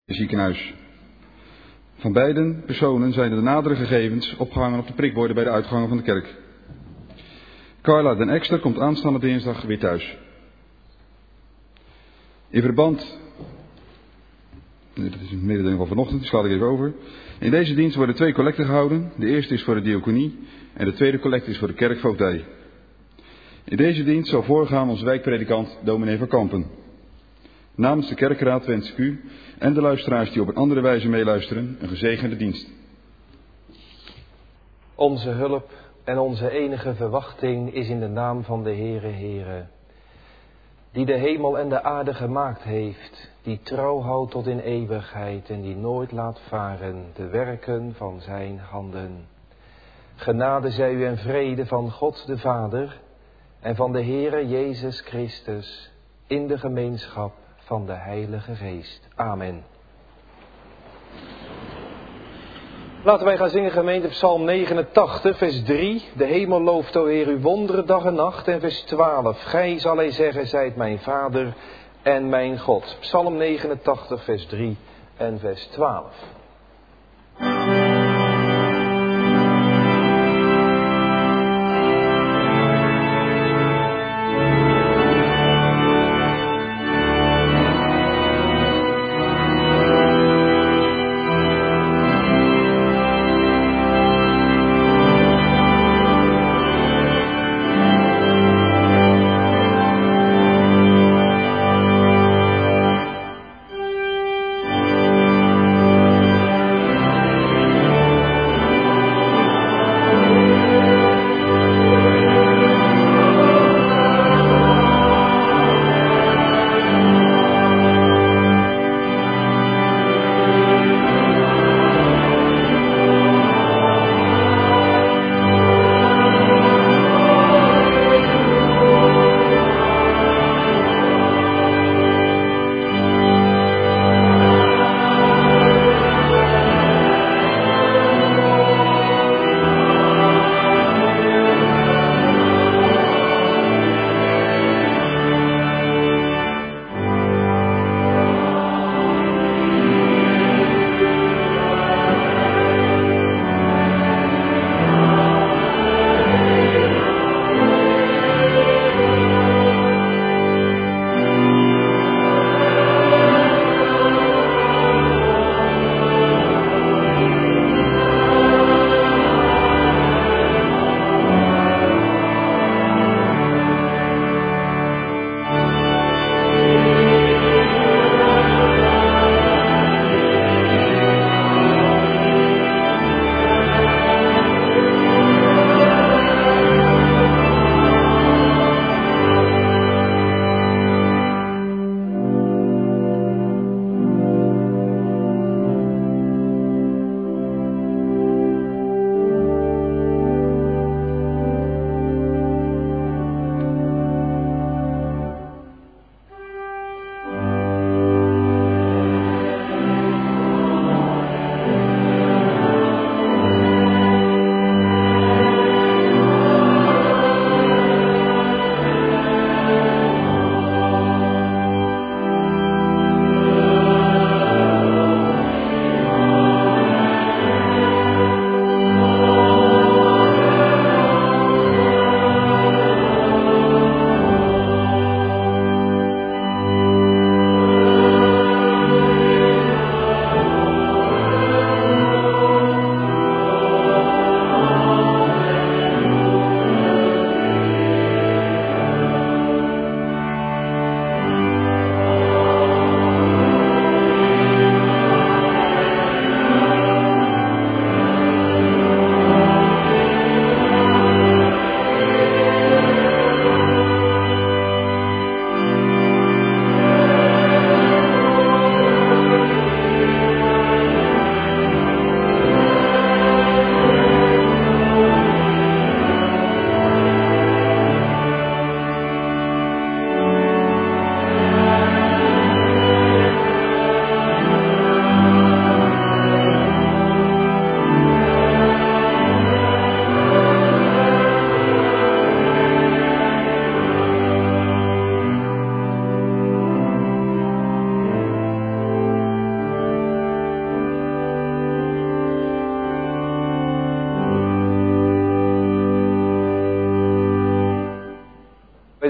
ziekenhuis. Van beide personen zijn de nadere gegevens opgehangen op de prikborden bij de uitgangen van de kerk. Carla den Ekster komt aanstaande dinsdag weer thuis. In verband, dat is een mededeling van vanochtend, die sla ik even over. In deze dienst worden 2 collecten gehouden. De eerste is voor de diaconie en de tweede collecte is voor de kerkvoogdij. In deze dienst zal voorgaan onze wijkpredikant dominee van Kampen. Namens de kerkraad wens ik u en de luisteraars die op een andere wijze meeluisteren een gezegende dienst. Onze hulp en onze enige verwachting is in de naam van de Heere, die de hemel en de aarde gemaakt heeft, die trouw houdt tot in eeuwigheid en die nooit laat varen de werken van zijn handen. Genade zij u en vrede van God de Vader en van de Heere Jezus Christus in de gemeenschap van de Heilige Geest. Amen. Laten wij gaan zingen, gemeente, Psalm 89, vers 3. De hemel looft, o Heer, uw wonderen dag en nacht. En vers 12. Gij, zal hij zeggen, zijt mijn Vader en mijn God. Psalm 89, vers 3 en vers 12.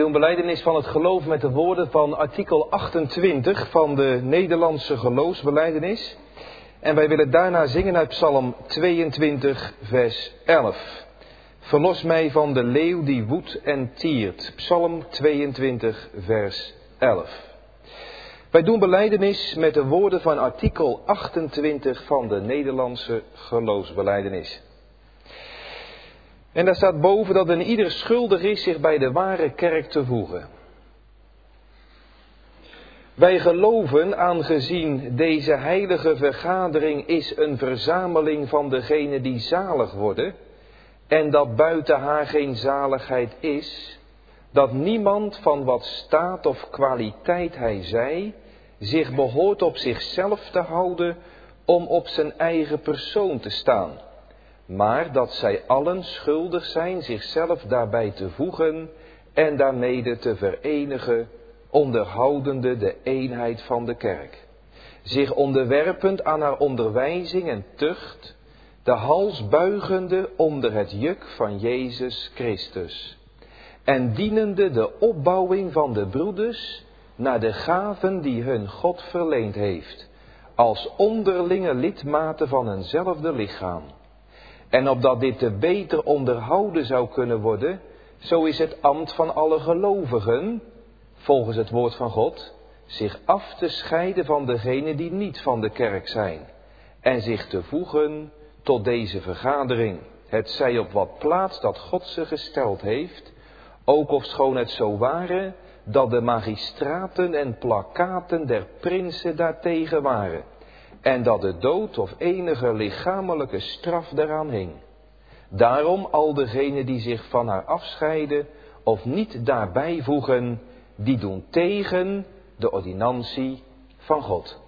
doen belijdenis van het geloof met de woorden van artikel 28 van de Nederlandse geloofsbelijdenis. En wij willen daarna zingen uit Psalm 22, vers 11. Verlos mij van de leeuw die woedt en tiert. Psalm 22, vers 11. Wij doen belijdenis met de woorden van artikel 28 van de Nederlandse geloofsbelijdenis. En daar staat boven dat een ieder schuldig is zich bij de ware kerk te voegen. Wij geloven, aangezien deze heilige vergadering is een verzameling van degenen die zalig worden, en dat buiten haar geen zaligheid is, dat niemand van wat staat of kwaliteit hij zij, zich behoort op zichzelf te houden om op zijn eigen persoon te staan, maar dat zij allen schuldig zijn zichzelf daarbij te voegen en daarmede te verenigen, onderhoudende de eenheid van de kerk, zich onderwerpend aan haar onderwijzing en tucht, de hals buigende onder het juk van Jezus Christus, en dienende de opbouwing van de broeders naar de gaven die hun God verleend heeft, als onderlinge lidmaten van eenzelfde lichaam. En opdat dit te beter onderhouden zou kunnen worden, zo is het ambt van alle gelovigen, volgens het woord van God, zich af te scheiden van degenen die niet van de kerk zijn, en zich te voegen tot deze vergadering, het zij op wat plaats dat God ze gesteld heeft, ook ofschoon het zo ware dat de magistraten en plakkaten der prinsen daartegen waren, en dat de dood of enige lichamelijke straf daaraan hing. Daarom al degenen die zich van haar afscheiden of niet daarbij voegen, die doen tegen de ordinantie van God.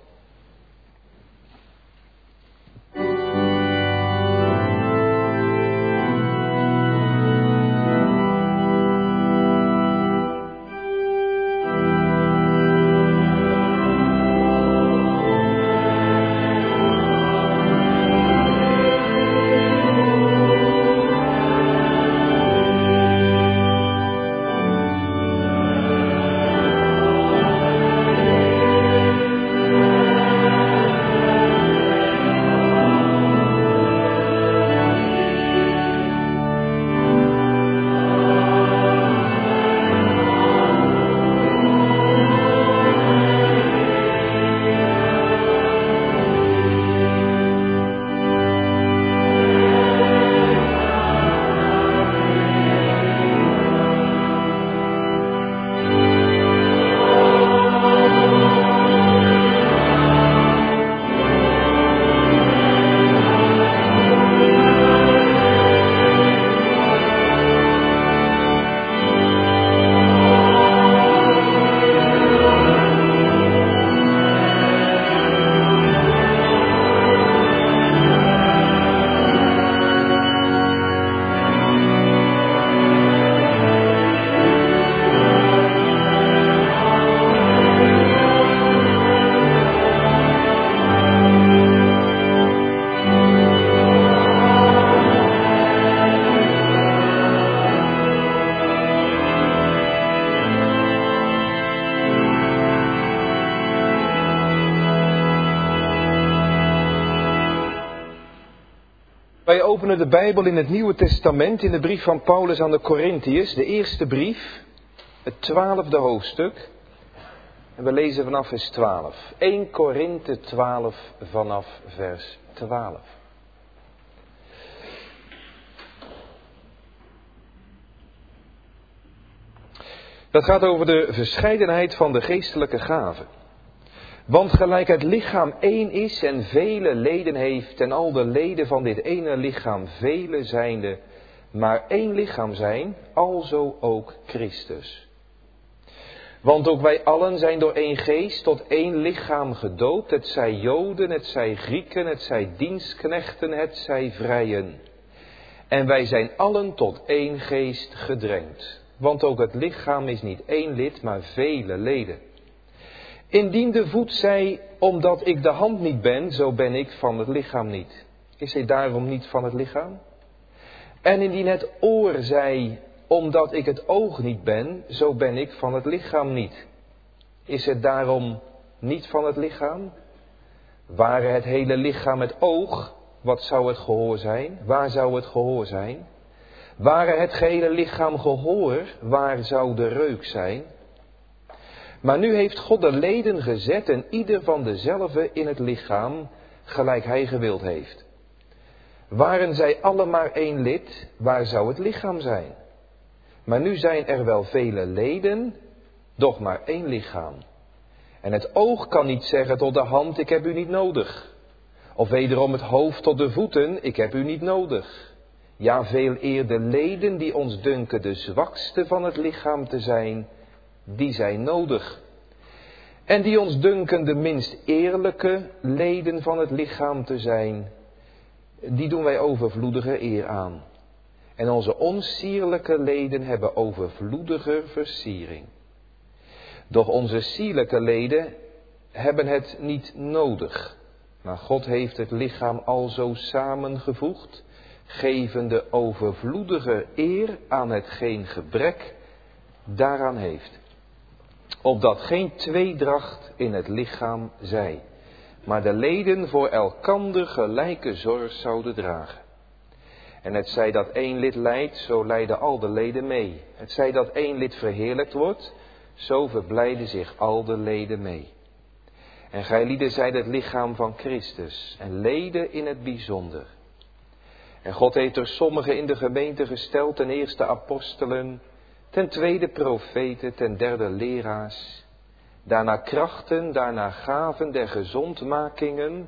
Wij openen de Bijbel in het Nieuwe Testament in de brief van Paulus aan de Korintiërs, de eerste brief, het 12e hoofdstuk. En we lezen vanaf vers 12. 1 Korinthe 12 vanaf vers 12. Dat gaat over de verscheidenheid van de geestelijke gaven. Want gelijk het lichaam één is en vele leden heeft, en al de leden van dit ene lichaam vele zijnde, maar één lichaam zijn, alzo ook Christus. Want ook wij allen zijn door één geest tot één lichaam gedoopt, het zij Joden, het zij Grieken, het zij dienstknechten, het zij vrijen. En wij zijn allen tot één geest gedrenkt. Want ook het lichaam is niet één lid, maar vele leden. Indien de voet zei, omdat ik de hand niet ben, zo ben ik van het lichaam niet. Is hij daarom niet van het lichaam? En indien het oor zei, Omdat ik het oog niet ben, zo ben ik van het lichaam niet. Is het daarom niet van het lichaam? Ware het hele lichaam het oog, wat zou het gehoor zijn? Waar zou het gehoor zijn? Ware het gehele lichaam gehoor, waar zou de reuk zijn? Maar nu heeft God de leden gezet en ieder van dezelfde in het lichaam, gelijk hij gewild heeft. Waren zij alle maar één lid, waar zou het lichaam zijn? Maar nu zijn er wel vele leden, doch maar één lichaam. En het oog kan niet zeggen tot de hand, ik heb u niet nodig. Of wederom het hoofd tot de voeten, ik heb u niet nodig. Ja, veel eer de leden die ons dunken de zwakste van het lichaam te zijn, die zijn nodig. En die ons dunken de minst eerlijke leden van het lichaam te zijn, die doen wij overvloedige eer aan. En onze onsierlijke leden hebben overvloediger versiering. Doch onze sierlijke leden hebben het niet nodig. Maar God heeft het lichaam alzo samengevoegd, gevende overvloedige eer aan hetgeen gebrek daaraan heeft. Opdat geen tweedracht in het lichaam zij, maar de leden voor elkander gelijke zorg zouden dragen. En het zij dat één lid lijdt, zo lijden al de leden mee. Het zij dat één lid verheerlijkt wordt, zo verblijden zich al de leden mee. En gij lieden zijt het lichaam van Christus en leden in het bijzonder. En God heeft er sommigen in de gemeente gesteld, ten eerste apostelen, ten tweede profeten, ten derde leraars. Daarna krachten, daarna gaven der gezondmakingen,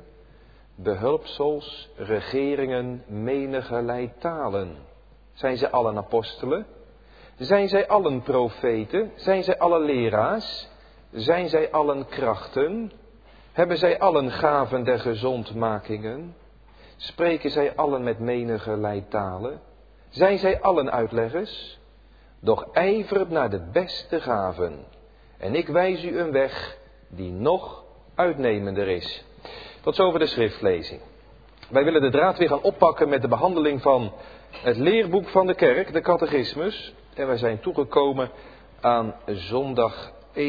behulpsels, regeringen, menigerlei talen. Zijn ze allen apostelen? Zijn zij allen profeten? Zijn zij allen leraars? Zijn zij allen krachten? Hebben zij allen gaven der gezondmakingen? Spreken zij allen met menigerlei talen? Zijn zij allen uitleggers? Doch ijvert naar de beste gaven. En ik wijs u een weg die nog uitnemender is. Tot zover de schriftlezing. Wij willen de draad weer gaan oppakken met de behandeling van het leerboek van de kerk, de catechismus. En wij zijn toegekomen aan zondag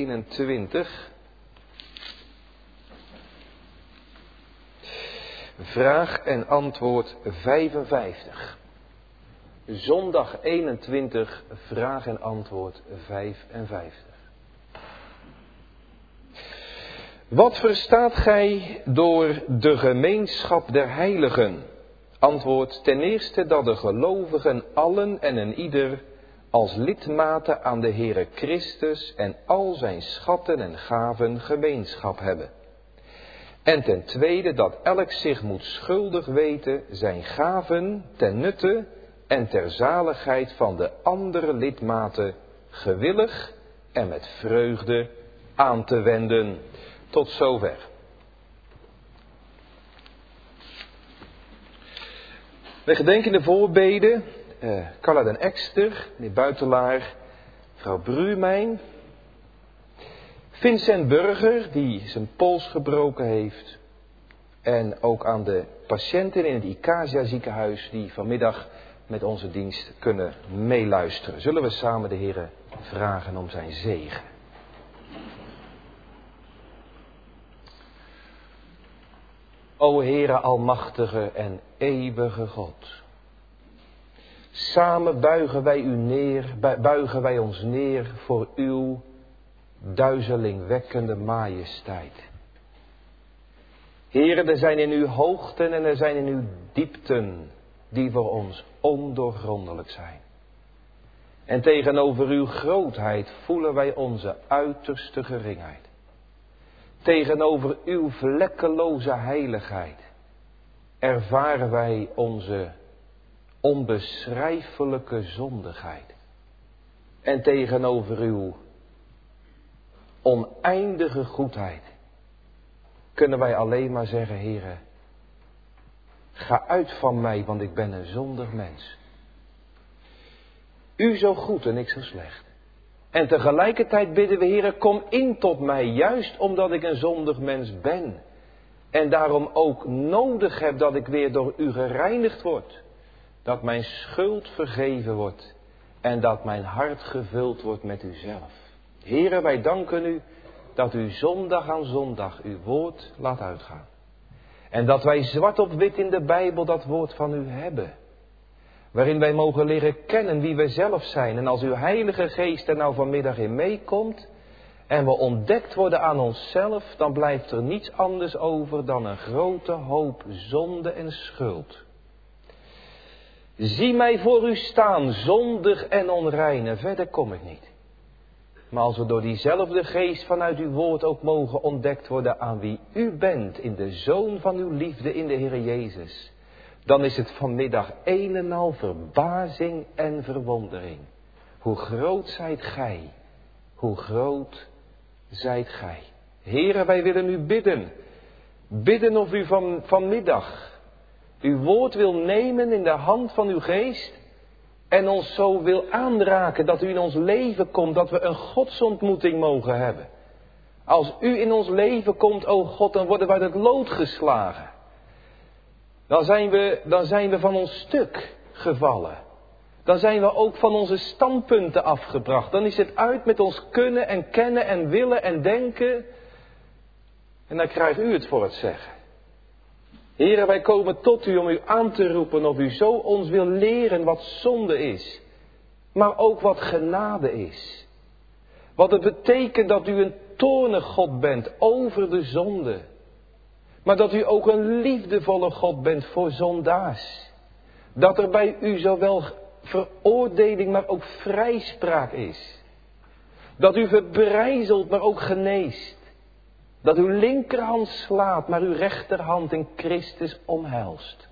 21. Vraag en antwoord 55. Zondag 21, vraag en antwoord 55. Wat verstaat gij door de gemeenschap der heiligen? Antwoord: ten eerste dat de gelovigen allen en een ieder als lidmaten aan de Heere Christus en al zijn schatten en gaven gemeenschap hebben. En ten tweede dat elk zich moet schuldig weten zijn gaven ten nutte en ter zaligheid van de andere lidmaten gewillig en met vreugde aan te wenden. Tot zover. Wij gedenken de voorbeden, Carla den Ekster, meneer Buitelaar, mevrouw Bruurmijn, Vincent Burger, die zijn pols gebroken heeft. En ook aan de patiënten in het Icasia ziekenhuis die vanmiddag met onze dienst kunnen meeluisteren. Zullen we samen de Heere vragen om zijn zegen. O Heere almachtige en eeuwige God. Samen buigen wij ons neer voor uw duizelingwekkende majesteit. Heere, er zijn in u hoogten en er zijn in u diepten die voor ons ondoorgrondelijk zijn. En tegenover uw grootheid voelen wij onze uiterste geringheid. Tegenover uw vlekkeloze heiligheid ervaren wij onze onbeschrijfelijke zondigheid. En tegenover uw oneindige goedheid kunnen wij alleen maar zeggen: Heere, ga uit van mij, want ik ben een zondig mens. U zo goed en ik zo slecht. En tegelijkertijd bidden we: Heere, kom in tot mij, juist omdat ik een zondig mens ben. En daarom ook nodig heb dat ik weer door u gereinigd word. Dat mijn schuld vergeven wordt. En dat mijn hart gevuld wordt met uzelf. Heere, wij danken u dat u zondag aan zondag uw woord laat uitgaan. En dat wij zwart op wit in de Bijbel dat woord van u hebben. Waarin wij mogen leren kennen wie wij zelf zijn. En als uw Heilige Geest er nou vanmiddag in meekomt en we ontdekt worden aan onszelf, dan blijft er niets anders over dan een grote hoop zonde en schuld. Zie mij voor u staan, zondig en onrein, en verder kom ik niet. Maar als we door diezelfde geest vanuit uw woord ook mogen ontdekt worden aan wie u bent in de Zoon van uw liefde in de Heer Jezus, dan is het vanmiddag een en al verbazing en verwondering. Hoe groot zijt gij, hoe groot zijt gij. Heere, wij willen u bidden. Bidden of u vanmiddag uw woord wil nemen in de hand van uw geest en ons zo wil aanraken dat u in ons leven komt, dat we een godsontmoeting mogen hebben. Als u in ons leven komt, o God, dan worden wij uit het lood geslagen. Dan zijn we van ons stuk gevallen. Dan zijn we ook van onze standpunten afgebracht. Dan is het uit met ons kunnen en kennen en willen en denken. En dan krijgt u het voor het zeggen. Heren, wij komen tot u om u aan te roepen of u zo ons wil leren wat zonde is. Maar ook wat genade is. Wat het betekent dat u een toornig God bent over de zonde. Maar dat u ook een liefdevolle God bent voor zondaars. Dat er bij u zowel veroordeling, maar ook vrijspraak is. Dat u verbrijzelt, maar ook geneest. Dat uw linkerhand slaat, maar uw rechterhand in Christus omhelst.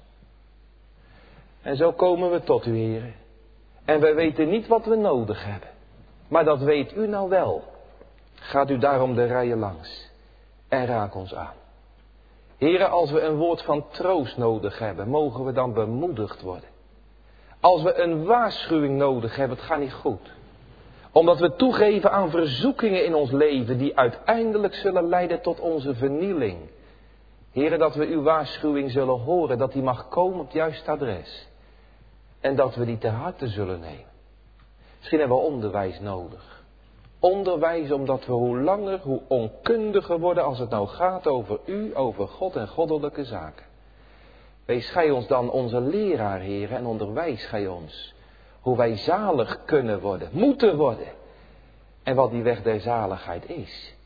En zo komen we tot u, Heer. En wij weten niet wat we nodig hebben. Maar dat weet u nou wel. Gaat u daarom de rijen langs. En raak ons aan. Heere, als we een woord van troost nodig hebben, mogen we dan bemoedigd worden. Als we een waarschuwing nodig hebben, het gaat niet goed. Omdat we toegeven aan verzoekingen in ons leven die uiteindelijk zullen leiden tot onze vernieling. Heere, dat we uw waarschuwing zullen horen, dat die mag komen op het juiste adres. En dat we die ter harte zullen nemen. Misschien hebben we onderwijs nodig. Onderwijs omdat we hoe langer, hoe onkundiger worden als het nou gaat over u, over God en goddelijke zaken. Wees gij ons dan onze leraar, Heere, en onderwijs gij ons. Hoe wij zalig kunnen worden, moeten worden. En wat die weg der zaligheid is.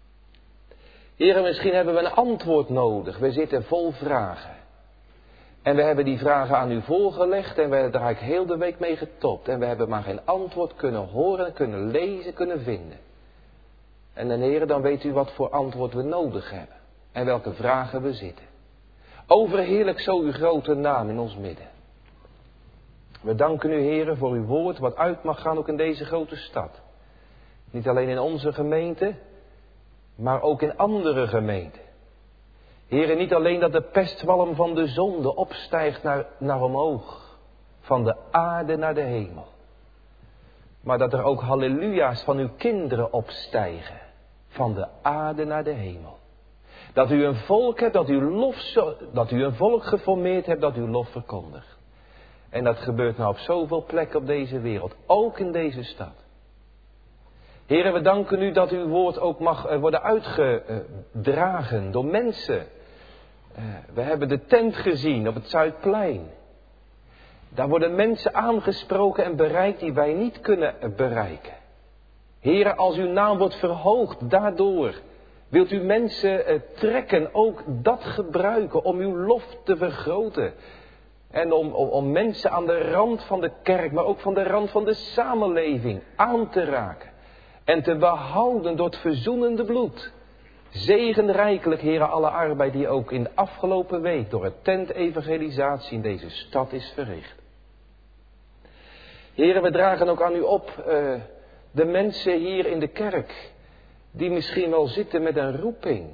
Heere, misschien hebben we een antwoord nodig. We zitten vol vragen. En we hebben die vragen aan u voorgelegd en we hebben er eigenlijk heel de week mee getopt. En we hebben maar geen antwoord kunnen horen, kunnen lezen, kunnen vinden. En dan, Heere, dan weet u wat voor antwoord we nodig hebben. En welke vragen we zitten. Overheerlijk zo uw grote naam in ons midden. We danken u, Heere, voor uw woord wat uit mag gaan ook in deze grote stad. Niet alleen in onze gemeente, maar ook in andere gemeenten. Heere, niet alleen dat de pestwalm van de zonde opstijgt naar omhoog, van de aarde naar de hemel. Maar dat er ook halleluja's van uw kinderen opstijgen, van de aarde naar de hemel. Dat u een volk hebt, dat u een volk geformeerd hebt, dat uw lof verkondigt. En dat gebeurt nou op zoveel plekken op deze wereld, ook in deze stad. Heere, we danken u dat uw woord ook mag worden uitgedragen door mensen. We hebben de tent gezien op het Zuidplein. Daar worden mensen aangesproken en bereikt die wij niet kunnen bereiken. Heere, als uw naam wordt verhoogd daardoor, wilt u mensen trekken, ook dat gebruiken om uw lof te vergroten. En om mensen aan de rand van de kerk, maar ook van de rand van de samenleving aan te raken. En te behouden door het verzoenende bloed. Zegen rijkelijk, Heere, alle arbeid die ook in de afgelopen week door het tentevangelisatie in deze stad is verricht. Heere, we dragen ook aan u op de mensen hier in de kerk die misschien wel zitten met een roeping.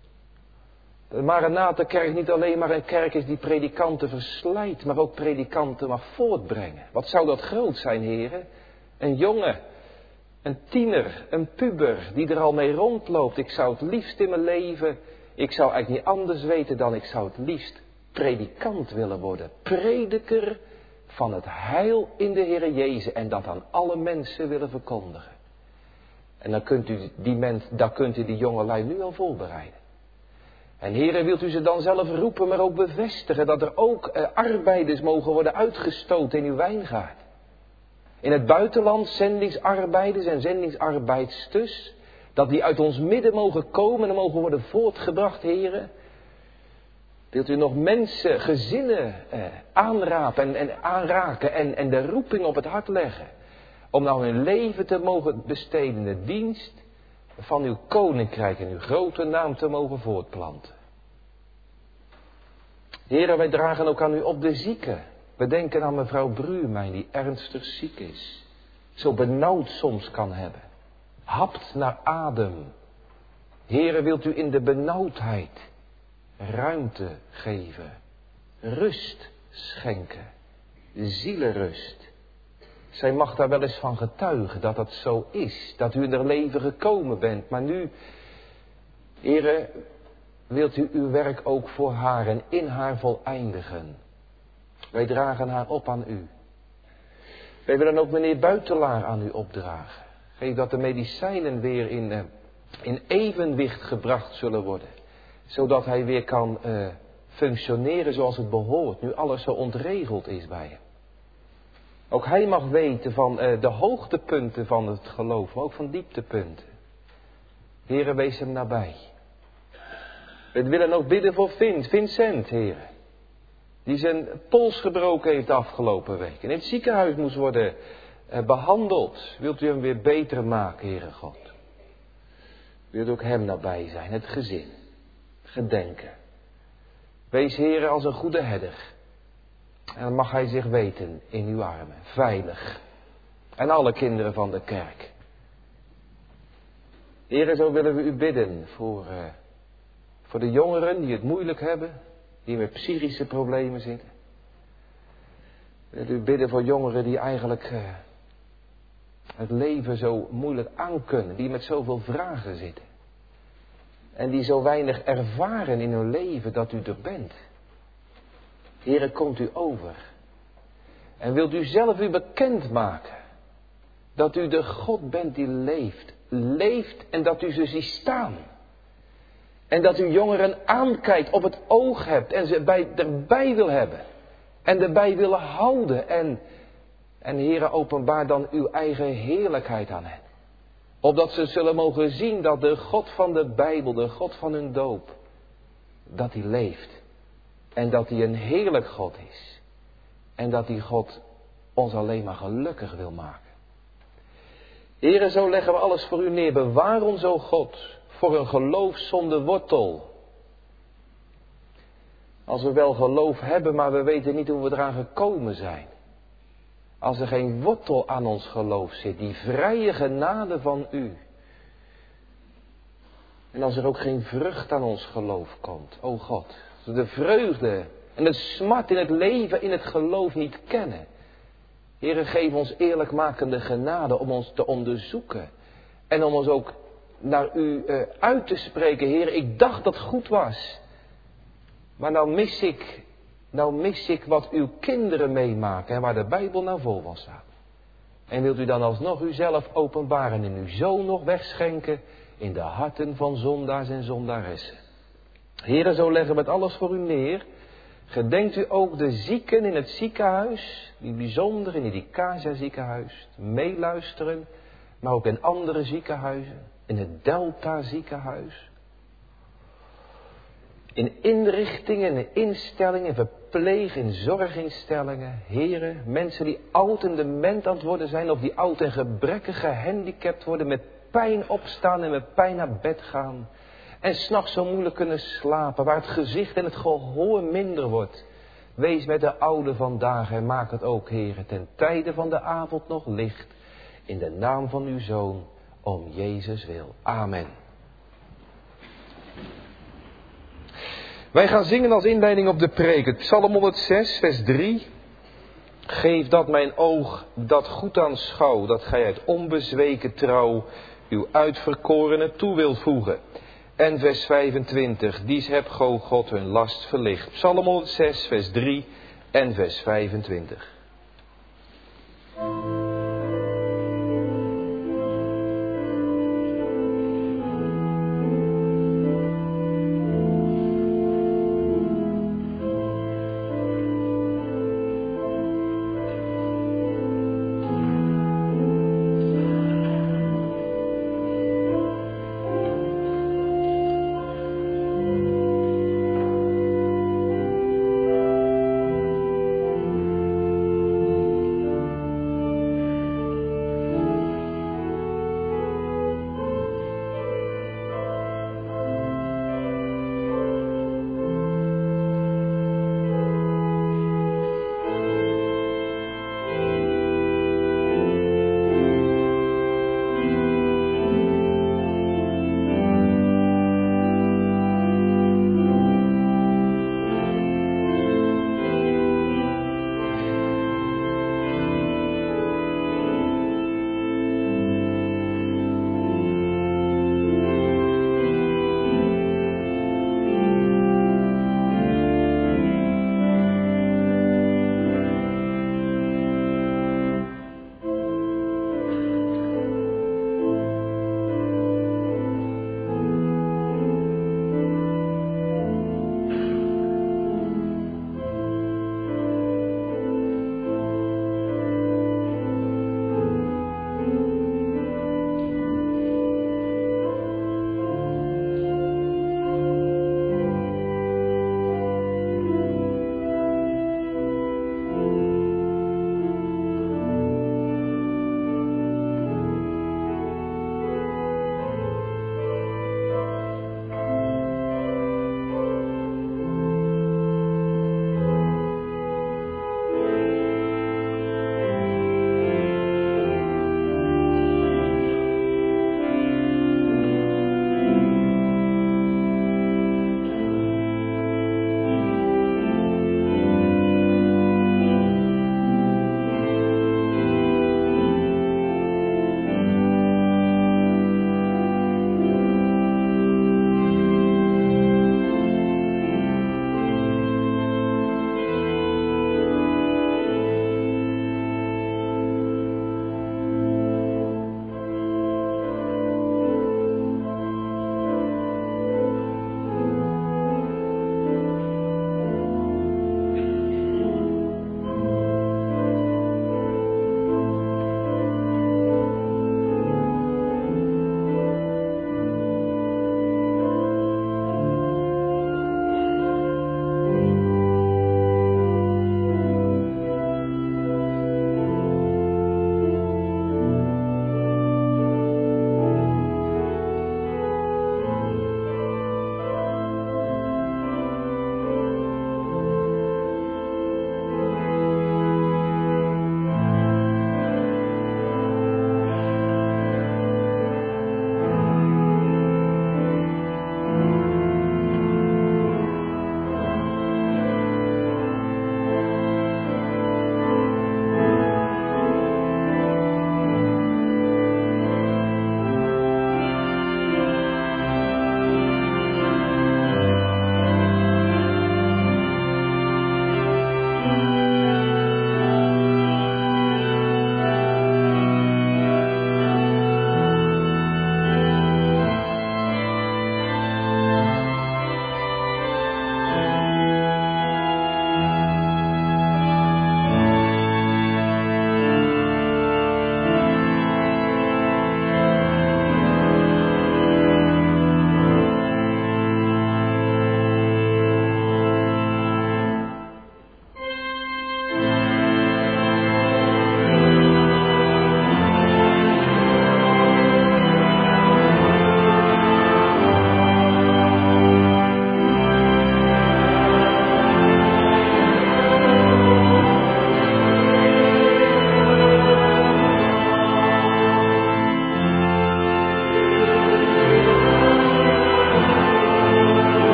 De Maranatha-kerk niet alleen maar een kerk is die predikanten verslijt, maar ook predikanten mag voortbrengen. Wat zou dat groot zijn, Heere? Een jongen, een tiener, een puber die er al mee rondloopt. Ik zou het liefst in mijn leven, ik zou eigenlijk niet anders weten dan ik zou het liefst predikant willen worden. Prediker van het heil in de Heere Jezus en dat aan alle mensen willen verkondigen. En dan kunt u die jongelui nu al voorbereiden. En Heere, wilt u ze dan zelf roepen, maar ook bevestigen dat er ook arbeiders mogen worden uitgestoten in uw wijngaard. In het buitenland zendingsarbeiders en zendingsarbeidsters, dat die uit ons midden mogen komen en mogen worden voortgebracht, Heere. Wilt u nog mensen, gezinnen aanraken en de roeping op het hart leggen. Om nou hun leven te mogen besteden in de dienst van uw koninkrijk en uw grote naam te mogen voortplanten. Heere, wij dragen ook aan u op de zieken. We denken aan mevrouw Bruurmijn die ernstig ziek is. Zo benauwd soms kan hebben. Hapt naar adem. Heere, wilt u in de benauwdheid ruimte geven. Rust schenken. Zielenrust. Zij mag daar wel eens van getuigen dat dat zo is. Dat u in haar leven gekomen bent. Maar nu, Heere, wilt u uw werk ook voor haar en in haar voleindigen. Wij dragen haar op aan u. Wij willen ook meneer Buitelaar aan u opdragen. Geef dat de medicijnen weer in evenwicht gebracht zullen worden. Zodat hij weer kan functioneren zoals het behoort. Nu alles zo ontregeld is bij hem. Ook hij mag weten van de hoogtepunten van het geloof. Maar ook van dieptepunten. Heere, wees hem nabij. We willen ook bidden voor Vincent, Heere. Die zijn pols gebroken heeft de afgelopen week. En in het ziekenhuis moest worden behandeld. Wilt u hem weer beter maken, Heere God. Wilt ook hem nabij zijn, het gezin. Gedenken. Wees, Heere, als een goede herder. En dan mag hij zich weten in uw armen. Veilig. En alle kinderen van de kerk. Heere, zo willen we u bidden voor de jongeren die het moeilijk hebben. Die met psychische problemen zitten. We willen u bidden voor jongeren die eigenlijk het leven zo moeilijk aankunnen. Die met zoveel vragen zitten. En die zo weinig ervaren in hun leven dat u er bent. Heere, komt u over. En wilt u zelf u bekend maken. Dat u de God bent die leeft. Leeft en dat u ze ziet staan. En dat u jongeren aankijkt, op het oog hebt. En ze erbij wil hebben. En erbij willen houden. En Heere, openbaar dan uw eigen heerlijkheid aan hen. Opdat ze zullen mogen zien dat de God van de Bijbel, de God van hun doop. Dat hij leeft. En dat hij een heerlijk God is. En dat die God ons alleen maar gelukkig wil maken. Heere, zo leggen we alles voor u neer. Bewaar ons, o God, voor een geloof zonder wortel. Als we wel geloof hebben, maar we weten niet hoe we eraan gekomen zijn. Als er geen wortel aan ons geloof zit, die vrije genade van u. En als er ook geen vrucht aan ons geloof komt, o God. Als we de vreugde en de smart in het leven, in het geloof niet kennen. Heere, geef ons eerlijkmakende genade om ons te onderzoeken. En om ons ook naar u uit te spreken. Heere, ik dacht dat het goed was. Maar nou mis ik wat uw kinderen meemaken en waar de Bijbel nou vol van staat. En wilt u dan alsnog uzelf openbaren en uw zoon nog wegschenken in de harten van zondaars en zondaressen. Heere, zo leggen we het alles voor u neer. Gedenkt u ook de zieken in het ziekenhuis, die bijzonder in die Casa ziekenhuis, meeluisteren, maar ook in andere ziekenhuizen, in het Delta ziekenhuis. In inrichtingen, in instellingen, verpleeg- en zorginstellingen. Heren, mensen die oud en dement aan het worden zijn. Of die oud en gebrekkig gehandicapt worden. Met pijn opstaan en met pijn naar bed gaan. En 's nachts zo moeilijk kunnen slapen. Waar het gezicht en het gehoor minder wordt. Wees met de oude vandaag en maak het ook, heren, ten tijde van de avond nog licht. In de naam van uw Zoon, om Jezus wil. Amen. Wij gaan zingen als inleiding op de preek. Het Psalm 106, vers 3. Geef dat mijn oog dat goed aanschouw, dat gij uit onbezweken trouw uw uitverkorene toe wilt voegen. En vers 25. Dies heb go God hun last verlicht. Psalm 106, vers 3 en vers 25.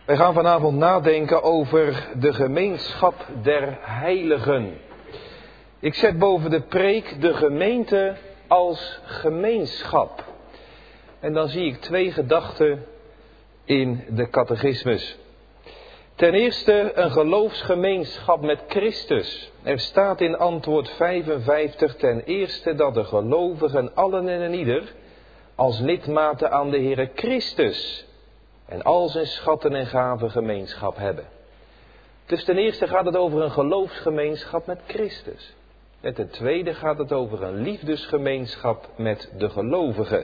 Wij gaan vanavond nadenken over de gemeenschap der heiligen. Ik zet boven de preek de gemeente als gemeenschap. En dan zie ik twee gedachten in de catechismus. Ten eerste een geloofsgemeenschap met Christus. Er staat in antwoord 55 ten eerste dat de gelovigen allen en ieder als lidmaten aan de Heere Christus en al zijn schatten en gaven gemeenschap hebben. Dus ten eerste gaat het over een geloofsgemeenschap met Christus. En ten tweede gaat het over een liefdesgemeenschap met de gelovigen.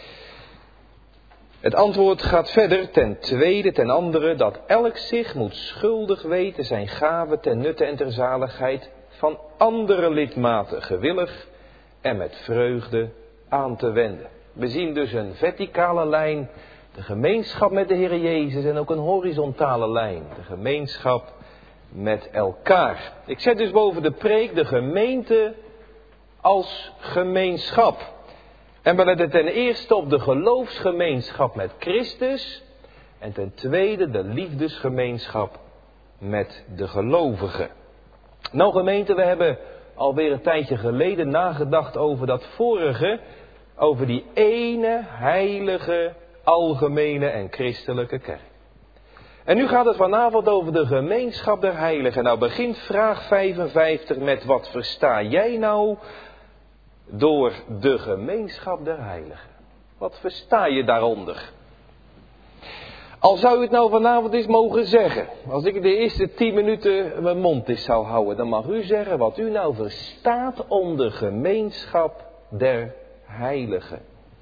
Het antwoord gaat verder, ten tweede, ten andere, dat elk zich moet schuldig weten zijn gaven ten nutte en ter zaligheid van andere lidmaten gewillig en met vreugde aan te wenden. We zien dus een verticale lijn, de gemeenschap met de Heer Jezus, en ook een horizontale lijn, de gemeenschap met elkaar. Ik zet dus boven de preek de gemeente als gemeenschap. En we letten ten eerste op de geloofsgemeenschap met Christus. En ten tweede de liefdesgemeenschap met de gelovigen. Nou gemeente, we hebben alweer een tijdje geleden nagedacht over dat vorige. Over die ene heilige, algemene en christelijke kerk. En nu gaat het vanavond over de gemeenschap der heiligen. Nou begint vraag 55 met: wat versta jij nou door de gemeenschap der heiligen? Wat versta je daaronder? Al zou u het nou vanavond eens mogen zeggen. Als ik de eerste 10 minuten mijn mond eens zou houden, dan mag u zeggen wat u nou verstaat onder gemeenschap der heiligen.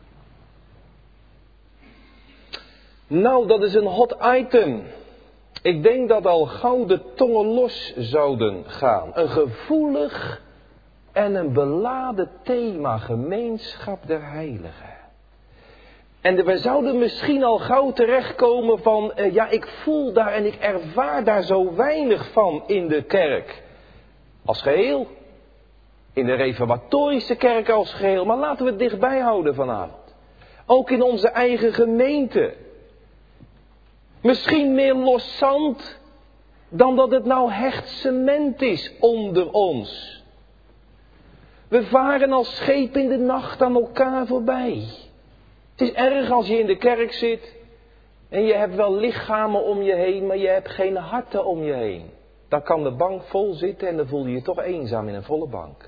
Nou, dat is een hot item. Ik denk dat al gauw de tongen los zouden gaan. Een gevoelig en een beladen thema, gemeenschap der heiligen. En we zouden misschien al gauw terechtkomen van, ik voel daar en ik ervaar daar zo weinig van in de kerk. Als geheel. In de reformatorische kerk als geheel. Maar laten we het dichtbij houden vanavond. Ook in onze eigen gemeente. Misschien meer loszand dan dat het nou hecht cement is onder ons. We varen als schepen in de nacht aan elkaar voorbij. Het is erg als je in de kerk zit en je hebt wel lichamen om je heen, maar je hebt geen harten om je heen. Dan kan de bank vol zitten en dan voel je je toch eenzaam in een volle bank.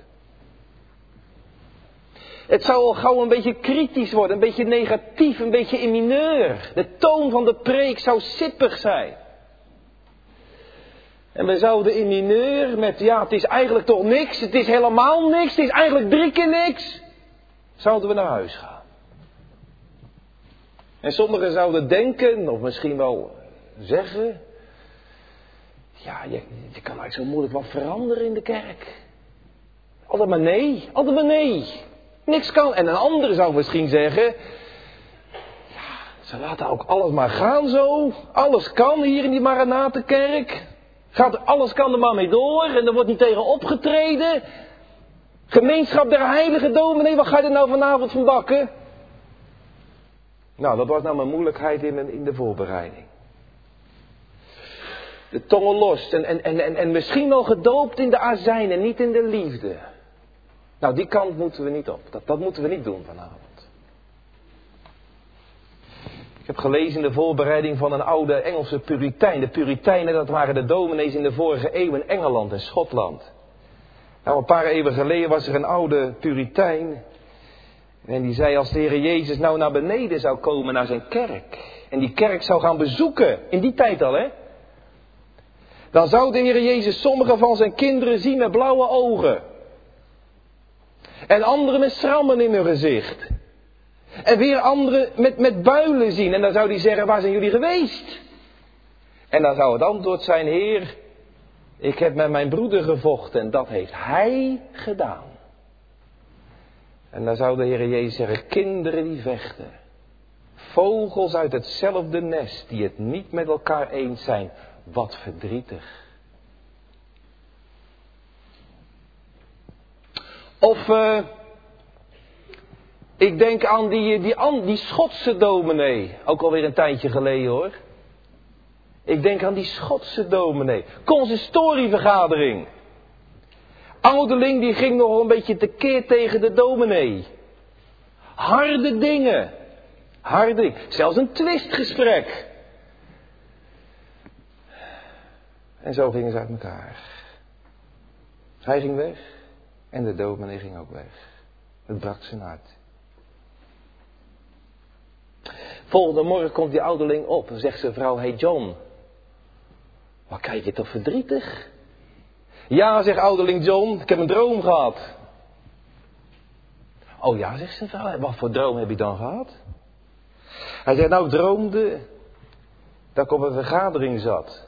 Het zou al gauw een beetje kritisch worden, een beetje negatief, een beetje in mineur. De toon van de preek zou sippig zijn. En we zouden in mineur met, het is eigenlijk toch niks, het is helemaal niks, het is eigenlijk 3 keer niks. Zouden we naar huis gaan. En sommigen zouden denken, of misschien wel zeggen, je kan eigenlijk zo moeilijk wat veranderen in de kerk. Altijd maar nee. Niks kan. En een ander zou misschien zeggen, ze laten ook alles maar gaan zo. Alles kan hier in die Maranatenkerk. Alles kan er maar mee door en er wordt niet tegen opgetreden. Gemeenschap der heilige dominee, wat ga je er nou vanavond van bakken? Nou, dat was nou mijn moeilijkheid in de voorbereiding. De tongen los en misschien wel gedoopt in de azijn en niet in de liefde. Nou, die kant moeten we niet op. Dat moeten we niet doen vanavond. Ik heb gelezen in de voorbereiding van een oude Engelse Puritein. De Puritijnen, dat waren de dominees in de vorige eeuw in Engeland en Schotland. Nou, een paar eeuwen geleden was er een oude Puritein. En die zei, als de Heer Jezus nou naar beneden zou komen naar zijn kerk. En die kerk zou gaan bezoeken. In die tijd al, hè. Dan zou de Heer Jezus sommige van zijn kinderen zien met blauwe ogen. En anderen met schrammen in hun gezicht. En weer anderen met builen zien. En dan zou hij zeggen, waar zijn jullie geweest? En dan zou het antwoord zijn, Heer, ik heb met mijn broeder gevochten en dat heeft hij gedaan. En dan zou de Heer Jezus zeggen, kinderen die vechten. Vogels uit hetzelfde nest die het niet met elkaar eens zijn. Wat verdrietig. Of ik denk aan die Schotse dominee. Ook alweer een tijdje geleden hoor. Ik denk aan die Schotse dominee. Consistorievergadering. Ouderling die ging nog een beetje tekeer tegen de dominee. Harde dingen. Harde. Zelfs een twistgesprek. En zo gingen ze uit elkaar. Hij ging weg. En de dominee ging ook weg. Het brak zijn hart. Volgende morgen komt die ouderling op en zegt zijn vrouw: hey John, wat kijk je toch verdrietig? Ja, zegt ouderling John, ik heb een droom gehad. Oh ja, zegt zijn vrouw, wat voor droom heb je dan gehad? Hij zegt, nou, ik droomde dat ik op een vergadering zat.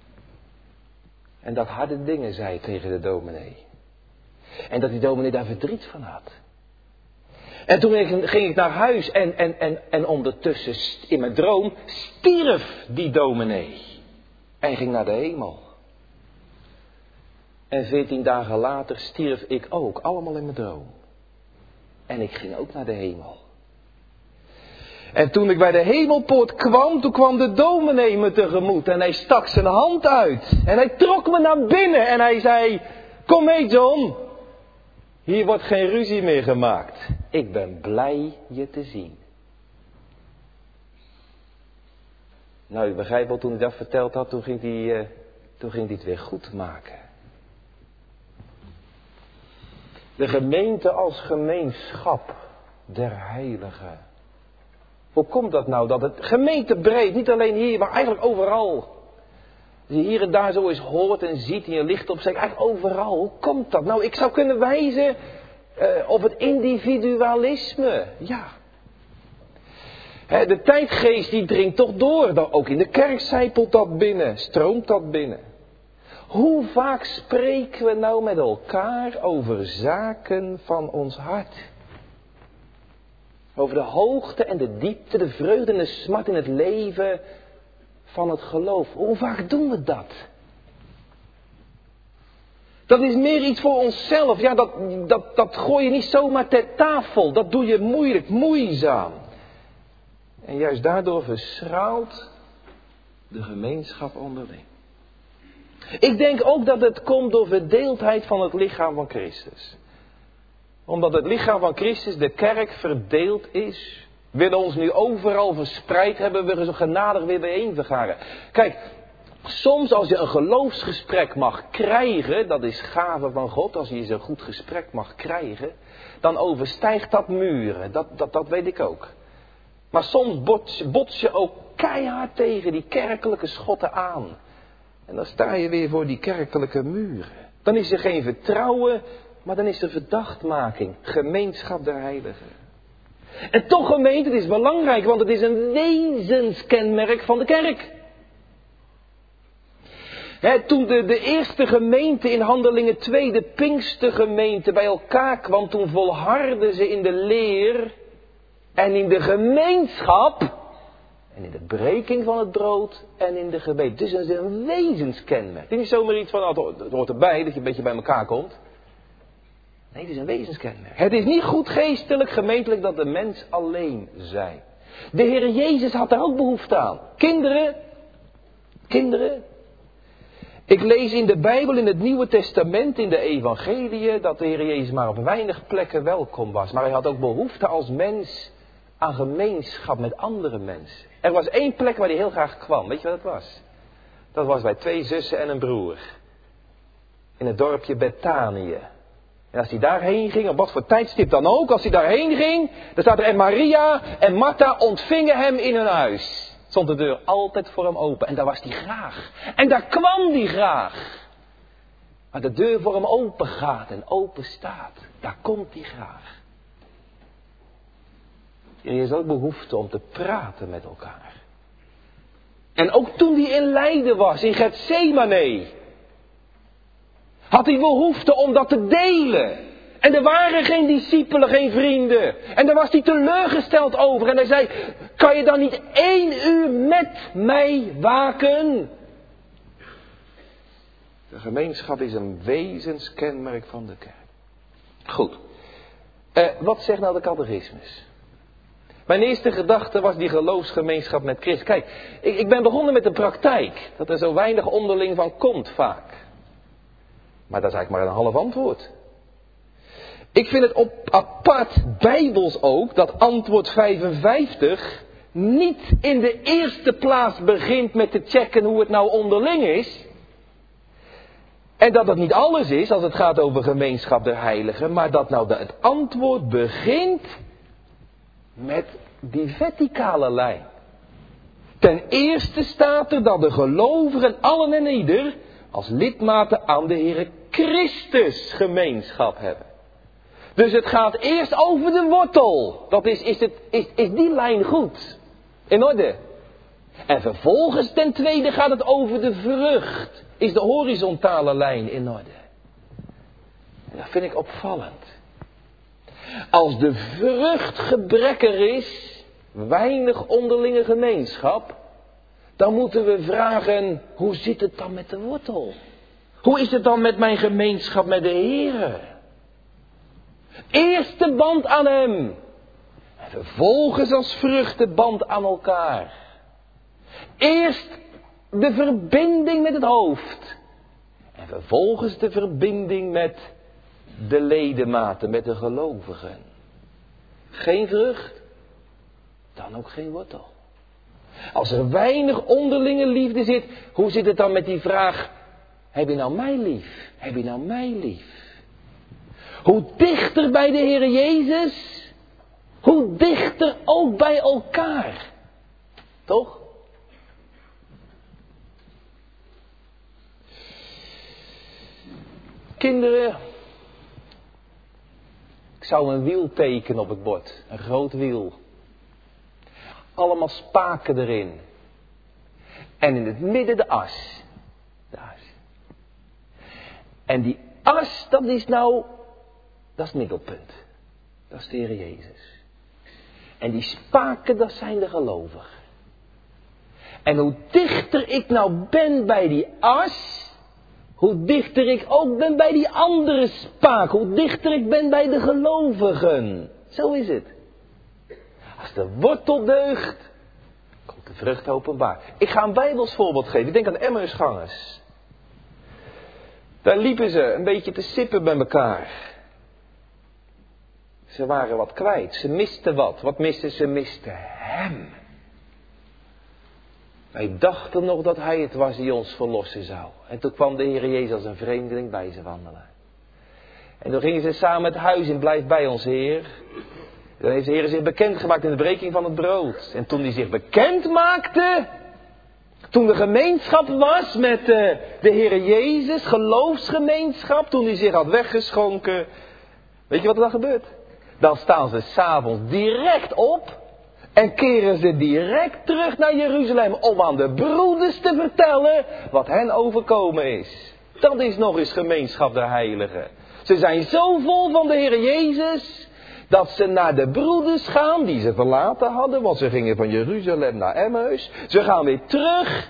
En dat harde dingen zei tegen de dominee. En dat die dominee daar verdriet van had. En toen ging ik naar huis en ondertussen in mijn droom stierf die dominee. En ging naar de hemel. En 14 dagen later stierf ik ook, allemaal in mijn droom. En ik ging ook naar de hemel. En toen ik bij de hemelpoort kwam, toen kwam de dominee me tegemoet. En hij stak zijn hand uit. En hij trok me naar binnen en hij zei: kom mee John. Hier wordt geen ruzie meer gemaakt. Ik ben blij je te zien. Nou, u begrijpt wel, toen hij dat verteld had, toen ging hij het weer goed maken. De gemeente als gemeenschap der heiligen. Hoe komt dat nou? Dat het gemeentebreed, niet alleen hier, maar eigenlijk overal. Als je hier en daar zo eens hoort en ziet en je licht op zegt, eigenlijk overal. Hoe komt dat? Nou, ik zou kunnen wijzen op het individualisme. Ja. De tijdgeest die dringt toch door. Ook in de kerk zijpelt dat binnen, stroomt dat binnen. Hoe vaak spreken we nou met elkaar over zaken van ons hart? Over de hoogte en de diepte, de vreugde en de smart in het leven van het geloof. Hoe vaak doen we dat? Dat is meer iets voor onszelf. Ja, dat gooi je niet zomaar ter tafel. Dat doe je moeilijk, moeizaam. En juist daardoor verschraalt de gemeenschap onderling. Ik denk ook dat het komt door verdeeldheid van het lichaam van Christus. Omdat het lichaam van Christus, de kerk, verdeeld is. Willen ons nu overal verspreid hebben, we zo genadig weer bijeen vergaren. Kijk, soms als je een geloofsgesprek mag krijgen, dat is gave van God, als je zo'n goed gesprek mag krijgen, dan overstijgt dat muren, dat weet ik ook. Maar soms bots je ook keihard tegen die kerkelijke schotten aan. En dan sta je weer voor die kerkelijke muren. Dan is er geen vertrouwen, maar dan is er verdachtmaking. Gemeenschap der heiligen. En toch gemeente, het is belangrijk, want het is een wezenskenmerk van de kerk. Toen de eerste gemeente in Handelingen 2, de Pinkstergemeente, bij elkaar kwam, toen volhardden ze in de leer en in de gemeenschap en in de breking van het brood en in de gebed. Dus dat is een wezenskenmerk. Het is niet zomaar iets van, het hoort erbij dat je een beetje bij elkaar komt. Nee, het is een wezenskenmerk. Het is niet goed geestelijk, gemeentelijk dat de mens alleen zij. De Heer Jezus had daar ook behoefte aan. Kinderen. Ik lees in de Bijbel, in het Nieuwe Testament, in de Evangeliën, dat de Heer Jezus maar op weinig plekken welkom was. Maar hij had ook behoefte als mens aan gemeenschap met andere mensen. Er was 1 plek waar hij heel graag kwam. Weet je wat dat was? Dat was bij 2 zussen en een broer. In het dorpje Bethanië. En als hij daarheen ging, op wat voor tijdstip dan ook, als hij daarheen ging, dan staat er en Maria en Martha ontvingen hem in hun huis. Stond de deur altijd voor hem open. En daar was hij graag. En daar kwam hij graag. Maar de deur voor hem open gaat en open staat. Daar komt hij graag. Er is ook behoefte om te praten met elkaar. En ook toen hij in lijden was, in Getsemane, had hij behoefte om dat te delen. En er waren geen discipelen, geen vrienden. En daar was hij teleurgesteld over. En hij zei, kan je dan niet 1 uur met mij waken? De gemeenschap is een wezenskenmerk van de kerk. Goed. Wat zegt nou de catechismus? Mijn eerste gedachte was die geloofsgemeenschap met Christus. Kijk, ik ben begonnen met de praktijk. Dat er zo weinig onderling van komt vaak. Maar dat is eigenlijk maar een half antwoord. Ik vind het apart bijbels ook dat antwoord 55 niet in de eerste plaats begint met te checken hoe het nou onderling is. En dat niet alles is als het gaat over gemeenschap der heiligen. Maar dat nou het antwoord begint met die verticale lijn. Ten eerste staat er dat de gelovigen allen en ieder als lidmaten aan de Heere Christus gemeenschap hebben. Dus het gaat eerst over de wortel. Dat is die lijn goed? In orde. En vervolgens ten tweede gaat het over de vrucht. Is de horizontale lijn in orde. En dat vind ik opvallend. Als de vrucht gebrekkig is, weinig onderlinge gemeenschap, dan moeten we vragen, hoe zit het dan met de wortel? Hoe is het dan met mijn gemeenschap met de Heere? Eerst de band aan Hem. En vervolgens als vrucht de band aan elkaar. Eerst de verbinding met het hoofd. En vervolgens de verbinding met de ledematen, met de gelovigen. Geen vrucht, dan ook geen wortel. Als er weinig onderlinge liefde zit, hoe zit het dan met die vraag, heb je nou mij lief? Heb je nou mij lief? Hoe dichter bij de Heer Jezus, hoe dichter ook bij elkaar. Toch? Kinderen, ik zou een wiel tekenen op het bord. Een groot wiel. Allemaal spaken erin. En in het midden de as. En die as, dat is het middelpunt. Dat is de Heer Jezus. En die spaken, dat zijn de gelovigen. En hoe dichter ik nou ben bij die as, hoe dichter ik ook ben bij die andere spaak. Hoe dichter ik ben bij de gelovigen. Zo is het. Als de wortel deugt, komt de vrucht openbaar. Ik ga een Bijbels voorbeeld geven. Ik denk aan de Emmausgangers. Daar liepen ze een beetje te sippen bij elkaar. Ze waren wat kwijt. Ze misten wat. Wat misten ze? Ze misten Hem. Wij dachten nog dat Hij het was die ons verlossen zou. En toen kwam de Heer Jezus als een vreemdeling bij ze wandelen. En toen gingen ze samen het huis in, blijf bij ons Heer. Dan heeft de Heer zich bekendgemaakt in de breking van het brood. En toen hij zich bekend maakte, toen de gemeenschap was met de Heer Jezus, geloofsgemeenschap, toen hij zich had weggeschonken. Weet je wat er dan gebeurt? Dan staan ze 's avonds direct op en keren ze direct terug naar Jeruzalem om aan de broeders te vertellen wat hen overkomen is. Dat is nog eens gemeenschap der heiligen. Ze zijn zo vol van de Heer Jezus dat ze naar de broeders gaan die ze verlaten hadden, want ze gingen van Jeruzalem naar Emmaus. Ze gaan weer terug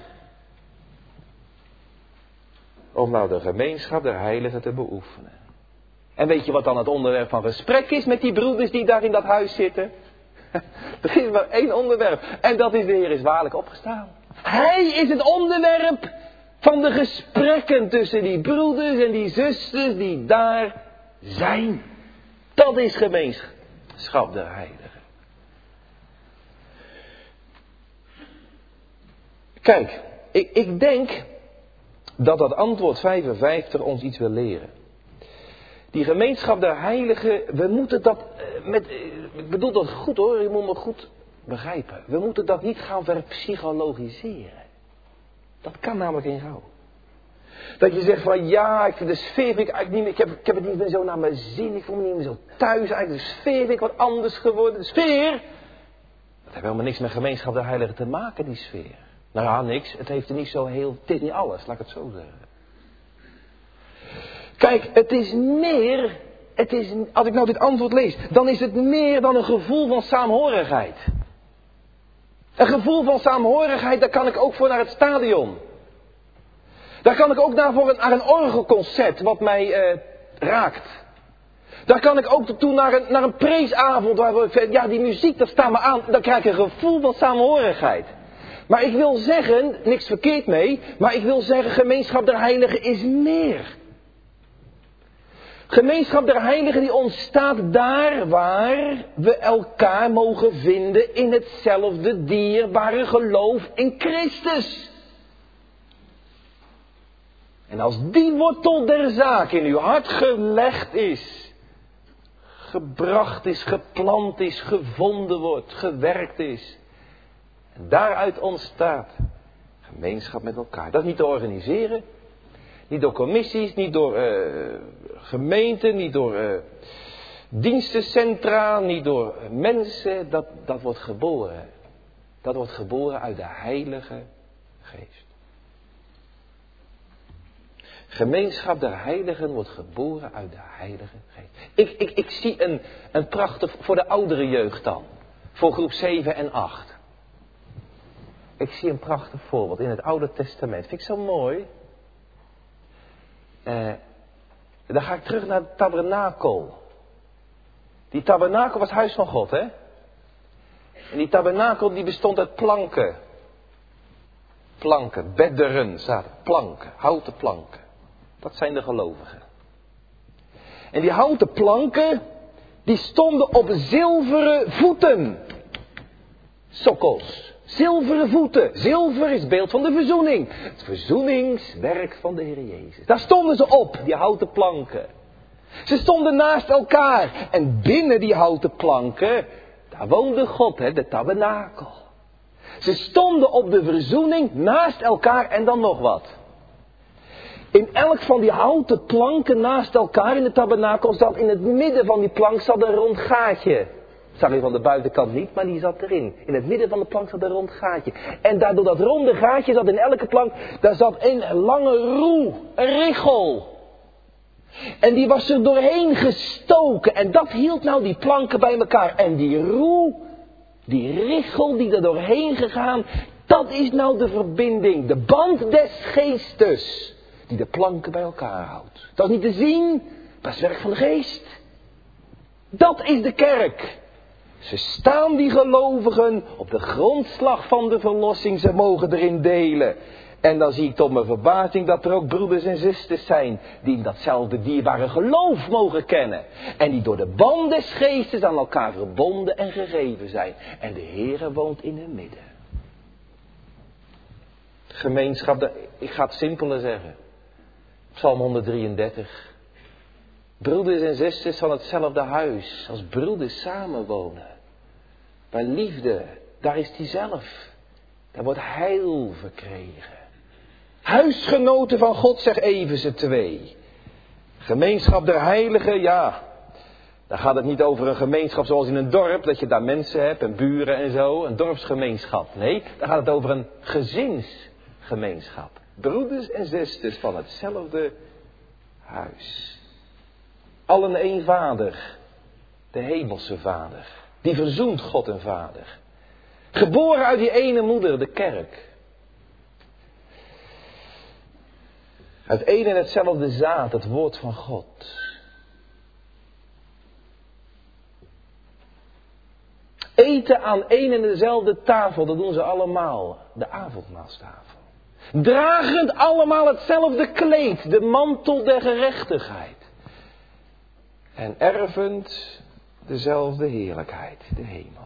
om nou de gemeenschap der heiligen te beoefenen. En weet je wat dan het onderwerp van gesprek is met die broeders die daar in dat huis zitten? Er is maar één onderwerp. En dat is de Heer is waarlijk opgestaan. Hij is het onderwerp van de gesprekken tussen die broeders en die zusters die daar zijn. Dat is gemeenschap der heiligen. Kijk, ik denk dat antwoord 55 ons iets wil leren. Die gemeenschap der heiligen, we moeten dat ik bedoel dat goed hoor, je moet me goed begrijpen. We moeten dat niet gaan verpsychologiseren. Dat kan namelijk in gauw. Dat je zegt van ja, ik vind de sfeer, ik heb het niet meer zo naar mijn zin, ik voel me niet meer zo thuis. Eigenlijk de sfeer vind ik wat anders geworden. De sfeer, dat heeft helemaal niks met gemeenschap der heiligen te maken, die sfeer. Nou ja, niks. Het heeft er niet zo heel, het is niet alles, laat ik het zo zeggen. Kijk, het is meer, als ik nou dit antwoord lees, dan is het meer dan een gevoel van saamhorigheid. Een gevoel van saamhorigheid, daar kan ik ook voor naar het stadion. Daar kan ik ook naar een orgelconcert wat mij raakt. Daar kan ik ook toe naar een preesavond. Waar die muziek, dat staat me aan. Dan krijg ik een gevoel van samenhorigheid. Maar ik wil zeggen, niks verkeerd mee. Maar ik wil zeggen, gemeenschap der heiligen is meer. Gemeenschap der heiligen die ontstaat daar waar we elkaar mogen vinden in hetzelfde dierbare geloof in Christus. En als die wortel der zaak in uw hart gelegd is, gebracht is, geplant is, gevonden wordt, gewerkt is. En daaruit ontstaat gemeenschap met elkaar. Dat is niet te organiseren. Niet door commissies, niet door gemeenten, niet door dienstencentra, niet door mensen. Dat wordt geboren. Dat wordt geboren uit de Heilige Geest. Gemeenschap der heiligen wordt geboren uit de Heilige Geest. Ik zie een prachtig, voor de oudere jeugd dan. Voor groep 7 en 8. Ik zie een prachtig voorbeeld in het Oude Testament. Vind ik zo mooi. Dan ga ik terug naar het tabernakel. Die tabernakel was huis van God, hè? En die tabernakel die bestond uit planken. Planken, bedderen, zaten planken, houten planken. Dat zijn de gelovigen. En die houten planken, die stonden op zilveren voeten. Sokkels. Zilveren voeten. Zilver is beeld van de verzoening. Het verzoeningswerk van de Heer Jezus. Daar stonden ze op, die houten planken. Ze stonden naast elkaar. En binnen die houten planken, daar woonde God, hè, de tabernakel. Ze stonden op de verzoening naast elkaar en dan nog wat. In elk van die houten planken naast elkaar in de tabernakel zat in het midden van die plank zat een rond gaatje. Dat zag je van de buitenkant niet, maar die zat erin. In het midden van de plank zat een rond gaatje. En daardoor dat ronde gaatje zat in elke plank, daar zat een lange roe, een richel. En die was er doorheen gestoken. En dat hield nou die planken bij elkaar. En die roe, die richel die er doorheen gegaan, dat is nou de verbinding, de band des geestes. Die de planken bij elkaar houdt. Dat is niet te zien, maar het is werk van de geest. Dat is de kerk. Ze staan die gelovigen op de grondslag van de verlossing. Ze mogen erin delen. En dan zie ik tot mijn verbazing dat er ook broeders en zusters zijn. Die in datzelfde dierbare geloof mogen kennen. En die door de band des geestes aan elkaar verbonden en gegeven zijn. En de Heere woont in hun midden. Gemeenschap, ik ga het simpeler zeggen. Psalm 133. Broeders en zusters van hetzelfde huis. Als broeders samenwonen. Bij liefde, daar is die zelf. Daar wordt heil verkregen. Huisgenoten van God, zegt Efeze 2. Gemeenschap der heiligen, ja. Dan gaat het niet over een gemeenschap zoals in een dorp. Dat je daar mensen hebt en buren en zo. Een dorpsgemeenschap. Nee, dan gaat het over een gezinsgemeenschap. Broeders en zusters van hetzelfde huis. Allen één vader. De hemelse vader. Die verzoent God en vader. Geboren uit die ene moeder, de kerk. Uit één en hetzelfde zaad, het woord van God. Eten aan één en dezelfde tafel, dat doen ze allemaal. De avondmaalstafel. Dragend allemaal hetzelfde kleed, de mantel der gerechtigheid. En ervend dezelfde heerlijkheid, de hemel.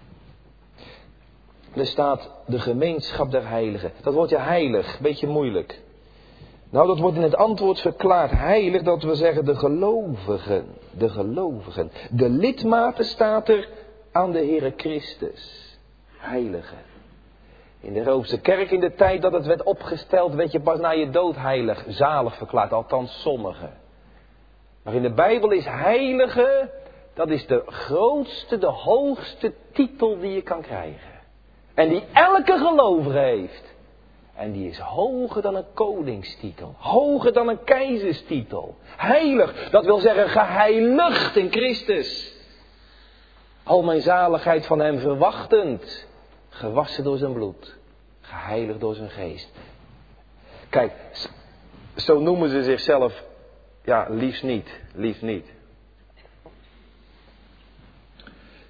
Er staat de gemeenschap der heiligen. Dat woordje heilig, beetje moeilijk. Nou, dat wordt in het antwoord verklaard heilig, dat we zeggen de gelovigen. De gelovigen. De lidmaten staat er aan de Heere Christus. Heiligen. In de Roomse kerk in de tijd dat het werd opgesteld, werd je pas na je dood heilig, zalig verklaard, althans sommigen. Maar in de Bijbel is heilige, dat is de grootste, de hoogste titel die je kan krijgen. En die elke gelovige heeft. En die is hoger dan een koningstitel. Hoger dan een keizerstitel. Heilig, dat wil zeggen geheiligd in Christus. Al mijn zaligheid van hem verwachtend. Gewassen door zijn bloed. Geheiligd door zijn geest. Kijk, zo noemen ze zichzelf. Ja, liefst niet.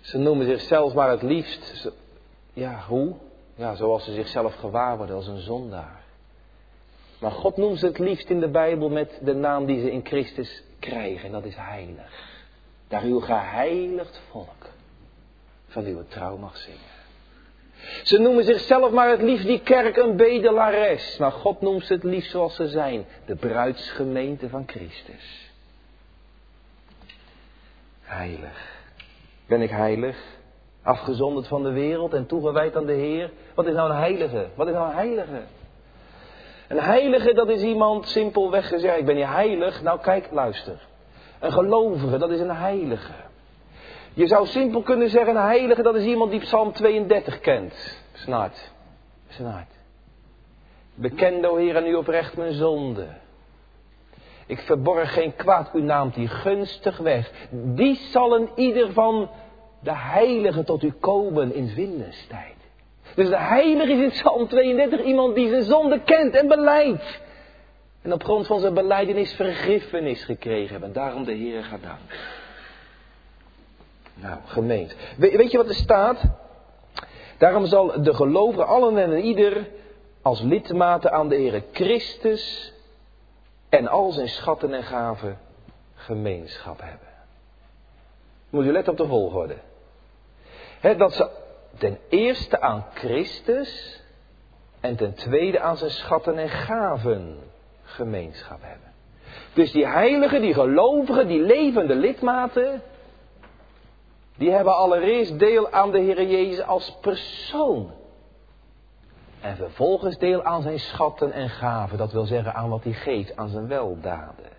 Ze noemen zichzelf maar het liefst, ja, hoe? Ja, zoals ze zichzelf gewaar worden als een zondaar. Maar God noemt ze het liefst in de Bijbel met de naam die ze in Christus krijgen. En dat is heilig. Daar uw geheiligd volk van uw trouw mag zingen. Ze noemen zichzelf maar het liefst die kerk een bedelares. Maar God noemt ze het liefst zoals ze zijn. De bruidsgemeente van Christus. Heilig. Ben ik heilig? Afgezonderd van de wereld en toegewijd aan de Heer? Wat is nou een heilige? Wat is nou een heilige? Een heilige, dat is iemand simpelweg gezegd, ik ben niet heilig. Nou kijk, luister. Een gelovige, dat is een heilige. Je zou simpel kunnen zeggen, een heilige, dat is iemand die Psalm 32 kent. Snaart. Bekend, o Heer, en u oprecht mijn zonde. Ik verborg geen kwaad, u naamt die gunstig weg. Die zal een ieder van de heiligen tot u komen in winterstijd. Dus de heilige is in Psalm 32 iemand die zijn zonde kent en belijdt. En op grond van zijn belijdenis vergiffenis gekregen hebben. En daarom de Heer gaat danken. Nou, gemeente. Weet je wat er staat? Daarom zal de gelovige allen en ieder als lidmaten aan de Heere Christus en al zijn schatten en gaven gemeenschap hebben. Moet je letten op de volgorde. Dat ze ten eerste aan Christus en ten tweede aan zijn schatten en gaven gemeenschap hebben. Dus die heiligen, die gelovigen, die levende lidmaten, die hebben allereerst deel aan de Heer Jezus als persoon. En vervolgens deel aan zijn schatten en gaven. Dat wil zeggen aan wat hij geeft, aan zijn weldaden.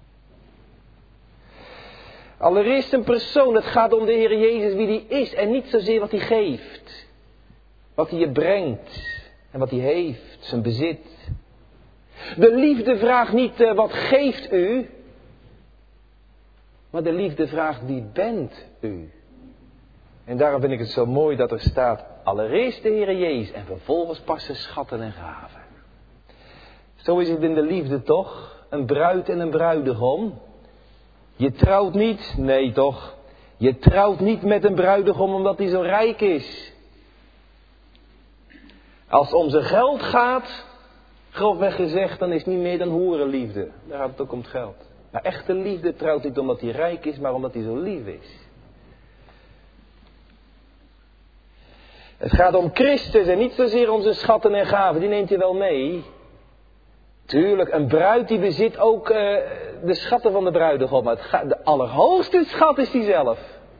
Allereerst een persoon. Het gaat om de Heer Jezus wie die is. En niet zozeer wat hij geeft. Wat hij je brengt. En wat hij heeft. Zijn bezit. De liefde vraagt niet wat geeft u. Maar de liefde vraagt wie bent u. En daarom vind ik het zo mooi dat er staat. Allereerst de Heer Jezus. En vervolgens pas zijn schatten en gaven. Zo is het in de liefde toch. Een bruid en een bruidegom. Je trouwt niet. Nee toch. Je trouwt niet met een bruidegom omdat hij zo rijk is. Als het om zijn geld gaat. Grofweg gezegd. Dan is het niet meer dan hoerenliefde. Daar gaat het ook om het geld. Maar echte liefde trouwt niet omdat hij rijk is. Maar omdat hij zo lief is. Het gaat om Christus en niet zozeer om zijn schatten en gaven. Die neemt hij wel mee. Tuurlijk, een bruid die bezit ook de schatten van de bruidegom. Maar de allerhoogste schat is die zelf.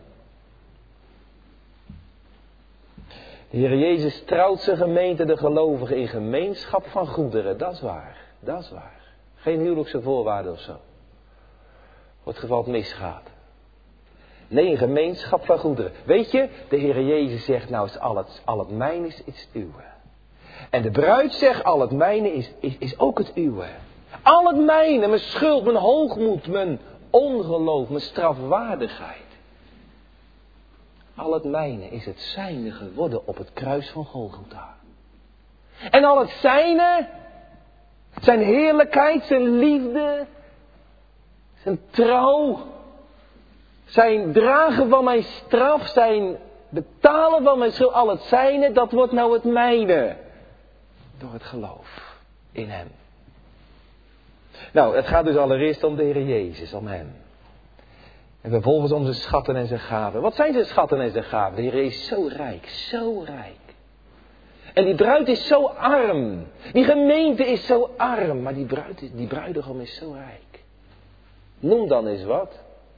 De Heer Jezus trouwt zijn gemeente, de gelovigen, in gemeenschap van goederen. Dat is waar. Dat is waar. Geen huwelijkse voorwaarden of zo. Voor het geval het misgaat. Nee, een gemeenschap van goederen. Weet je, de Heer Jezus zegt, nou al het mijne is uwe. En de bruid zegt, al het mijne is ook het uwe. Al het mijne, mijn schuld, mijn hoogmoed, mijn ongeloof, mijn strafwaardigheid. Al het mijne is het zijne geworden op het kruis van Golgotha. En al het zijne, zijn heerlijkheid, zijn liefde, zijn trouw, zijn dragen van mijn straf, zijn betalen van mijn schuld, al het zijne, dat wordt nou het mijne. Door het geloof in hem. Nou, het gaat dus allereerst om de Heer Jezus, om hem. En vervolgens om zijn schatten en zijn gaven. Wat zijn zijn schatten en zijn gaven? De Heer Jezus is zo rijk, zo rijk. En die bruid is zo arm. Die gemeente is zo arm, maar die bruidegom is zo rijk. Noem dan eens wat.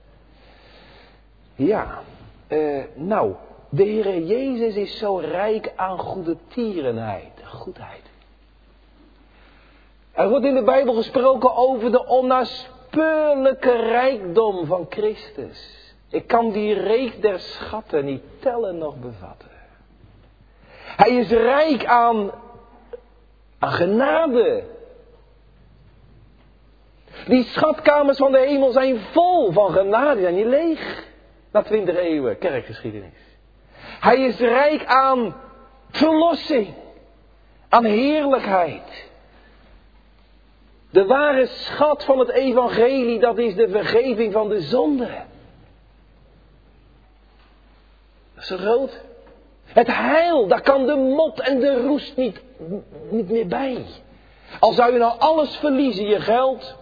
Ja, de Heer Jezus is zo rijk aan goede tierenheid, goedheid. Er wordt in de Bijbel gesproken over de onnaspeurlijke rijkdom van Christus. Ik kan die reek der schatten niet tellen noch bevatten. Hij is rijk aan genade. Die schatkamers van de hemel zijn vol van genade, zijn niet leeg. Na 20 eeuwen kerkgeschiedenis. Hij is rijk aan verlossing. Aan heerlijkheid. De ware schat van het evangelie, dat is de vergeving van de zonde. Dat is zo groot. Het heil, daar kan de mot en de roest niet meer bij. Al zou je nou alles verliezen, je geld.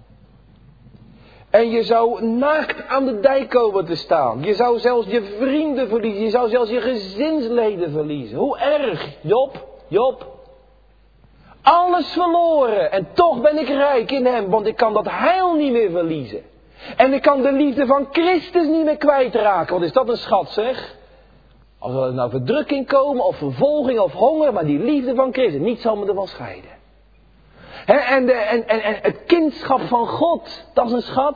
En je zou naakt aan de dijk komen te staan. Je zou zelfs je vrienden verliezen. Je zou zelfs je gezinsleden verliezen. Hoe erg, Job. Alles verloren. En toch ben ik rijk in hem. Want ik kan dat heil niet meer verliezen. En ik kan de liefde van Christus niet meer kwijtraken. Wat is dat een schat, zeg. Als er nou verdrukking komen, of vervolging, of honger. Maar die liefde van Christus, niets zal me ervan scheiden. En het kindschap van God, dat is een schat.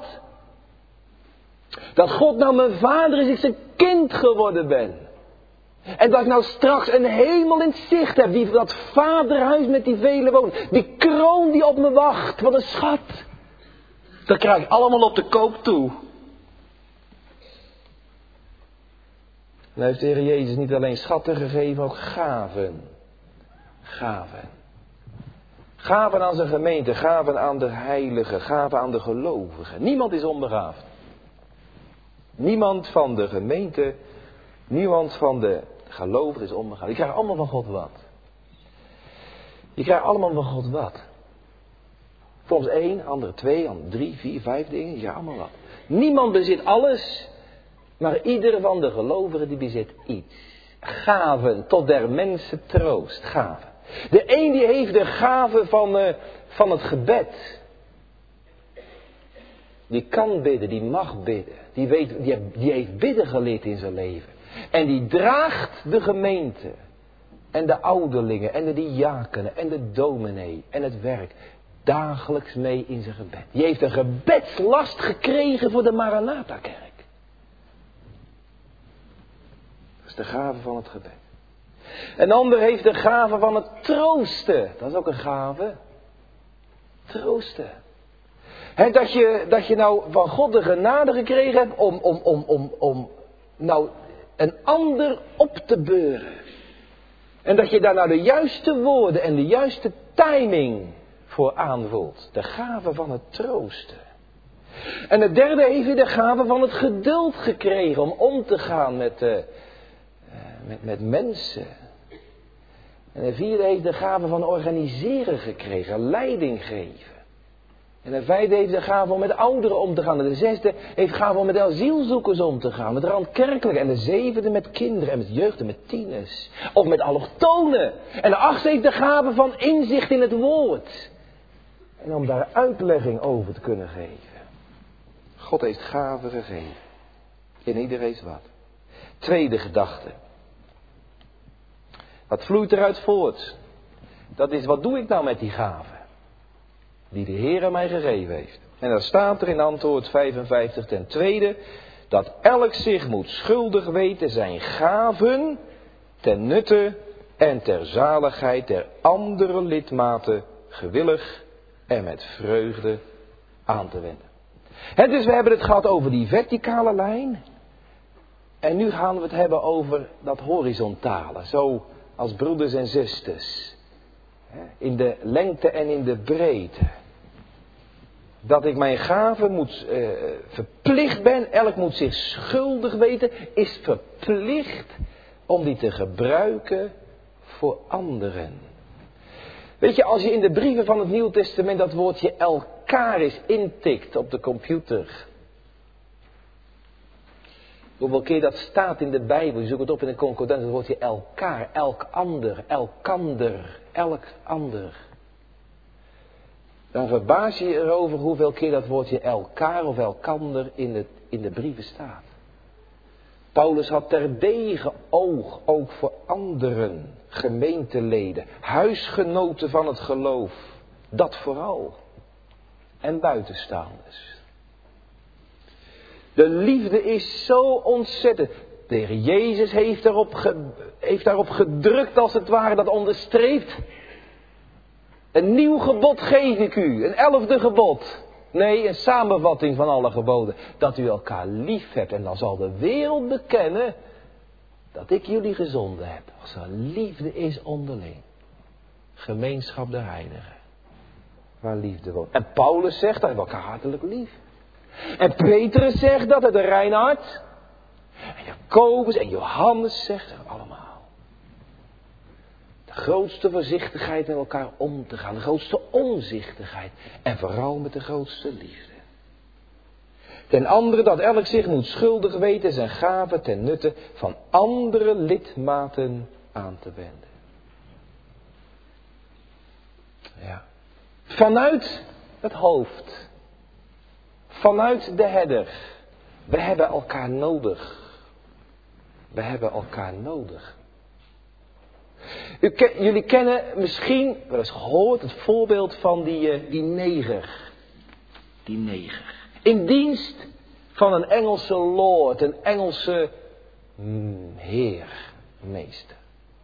Dat God nou mijn vader is, ik zijn kind geworden ben. En dat ik nou straks een hemel in zicht heb, dat vaderhuis met die vele wonen. Die kroon die op me wacht, wat een schat. Dat krijg ik allemaal op de koop toe. En heeft de Heer Jezus niet alleen schatten gegeven, ook gaven. Gaven. Gaven aan zijn gemeente, gaven aan de heiligen, gaven aan de gelovigen. Niemand is onbegaafd. Niemand van de gemeente, niemand van de gelovigen is onbegaafd. Je krijgt allemaal van God wat. Je krijgt allemaal van God wat. Soms 1, andere 2, andere 3, 4, 5 dingen. Je krijgt allemaal wat. Niemand bezit alles, maar ieder van de gelovigen die bezit iets. Gaven tot der mensen troost, gaven. De een die heeft de gave van het gebed. Die kan bidden, die mag bidden. Die heeft bidden geleerd in zijn leven. En die draagt de gemeente. En de ouderlingen en de diakenen en de dominee en het werk dagelijks mee in zijn gebed. Die heeft een gebedslast gekregen voor de Maranatha-kerk. Dat is de gave van het gebed. Een ander heeft de gave van het troosten. Dat is ook een gave. Troosten. He, dat je nou van God de genade gekregen hebt om nou een ander op te beuren. En dat je daar nou de juiste woorden en de juiste timing voor aanvoelt. De gave van het troosten. En de derde heeft de gave van het geduld gekregen om te gaan met mensen. En de vierde heeft de gave van organiseren gekregen, leiding geven. En de vijfde heeft de gave om met ouderen om te gaan. En de zesde heeft de gave om met asielzoekers om te gaan, met randkerkelijke. En de zevende met kinderen en met jeugd en met tieners. Of met allochtonen. En de achtste heeft de gave van inzicht in het woord. En om daar uitlegging over te kunnen geven. God heeft gaven gegeven. En iedereen is wat. Tweede gedachte. Wat vloeit eruit voort? Dat is, wat doe ik nou met die gaven? Die de Heer mij gegeven heeft. En dan staat er in antwoord 55 ten tweede. Dat elk zich moet schuldig weten zijn gaven ten nutte en ter zaligheid der andere lidmaten gewillig en met vreugde aan te wenden. Dus we hebben het gehad over die verticale lijn. En nu gaan we het hebben over dat horizontale. Zo als broeders en zusters. In de lengte en in de breedte. Dat ik mijn gaven verplicht ben. Elk moet zich schuldig weten. Is verplicht om die te gebruiken voor anderen. Weet je, als je in de brieven van het Nieuwe Testament dat woordje elkaar is intikt op de computer. Hoeveel keer dat staat in de Bijbel, je zoekt het op in een concordans, het woordje elkaar, elk ander, elkander, elk ander. Dan verbaas je je erover hoeveel keer dat woordje elkaar of elkander in de brieven staat. Paulus had terdege oog ook voor anderen, gemeenteleden, huisgenoten van het geloof. Dat vooral. En buitenstaanders. De liefde is zo ontzettend. De Heer Jezus heeft daarop gedrukt als het ware, dat onderstreept. Een nieuw gebod geef ik u, een 11e gebod. Nee, een samenvatting van alle geboden. Dat u elkaar lief hebt en dan zal de wereld bekennen dat ik jullie gezonden heb. Als er liefde is onderling. Gemeenschap der heiligen. Waar liefde woont. En Paulus zegt dat we elkaar hartelijk lief. En Petrus zegt dat uit een rein hart. En Jacobus en Johannes zeggen allemaal. De grootste voorzichtigheid met elkaar om te gaan. De grootste omzichtigheid. En vooral met de grootste liefde. Ten andere dat elk zich moet schuldig weten zijn gave ten nutte van andere lidmaten aan te wenden. Ja. Vanuit het hoofd. Vanuit de herder. We hebben elkaar nodig. We hebben elkaar nodig. Jullie kennen misschien wel eens gehoord het voorbeeld van die neger. Die neger. In dienst van een Engelse lord, een Engelse heer, meester.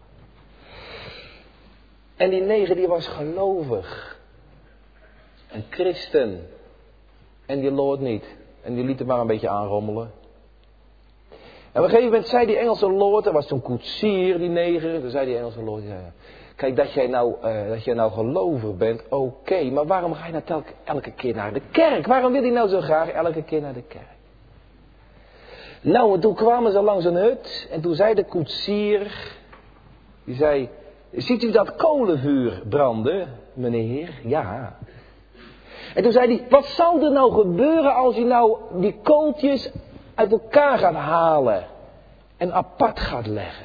En die neger die was gelovig. Een christen. En die lord niet. En die liet hem maar een beetje aanrommelen. En op een gegeven moment zei die Engelse lord, er was zo'n koetsier, die neger. Toen zei die Engelse lord, ja, kijk dat jij nou gelovig bent, oké, maar waarom ga je nou elke keer naar de kerk? Waarom wil hij nou zo graag elke keer naar de kerk? Nou, en toen kwamen ze langs een hut en toen zei de koetsier, die zei, ziet u dat kolenvuur branden, meneer? Ja. En toen zei hij, wat zal er nou gebeuren als je nou die kooltjes uit elkaar gaat halen en apart gaat leggen?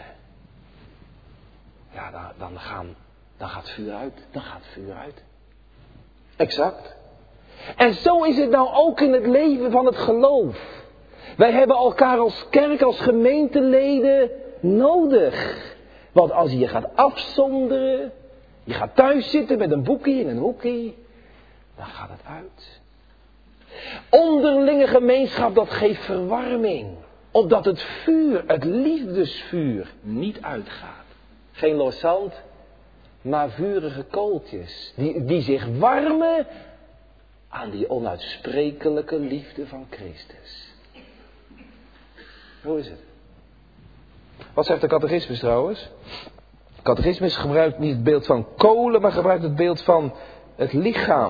Ja, dan gaat vuur uit. Dan gaat vuur uit. Exact. En zo is het nou ook in het leven van het geloof. Wij hebben elkaar als kerk, als gemeenteleden nodig. Want als je gaat afzonderen, je gaat thuis zitten met een boekje in een hoekje, dan gaat het uit. Onderlinge gemeenschap, dat geeft verwarming. Opdat het vuur, het liefdesvuur, niet uitgaat. Geen loszand, maar vurige kooltjes. Die zich warmen aan die onuitsprekelijke liefde van Christus. Hoe is het? Wat zegt de catechismus trouwens? De catechismus gebruikt niet het beeld van kolen, maar gebruikt het beeld van het lichaam.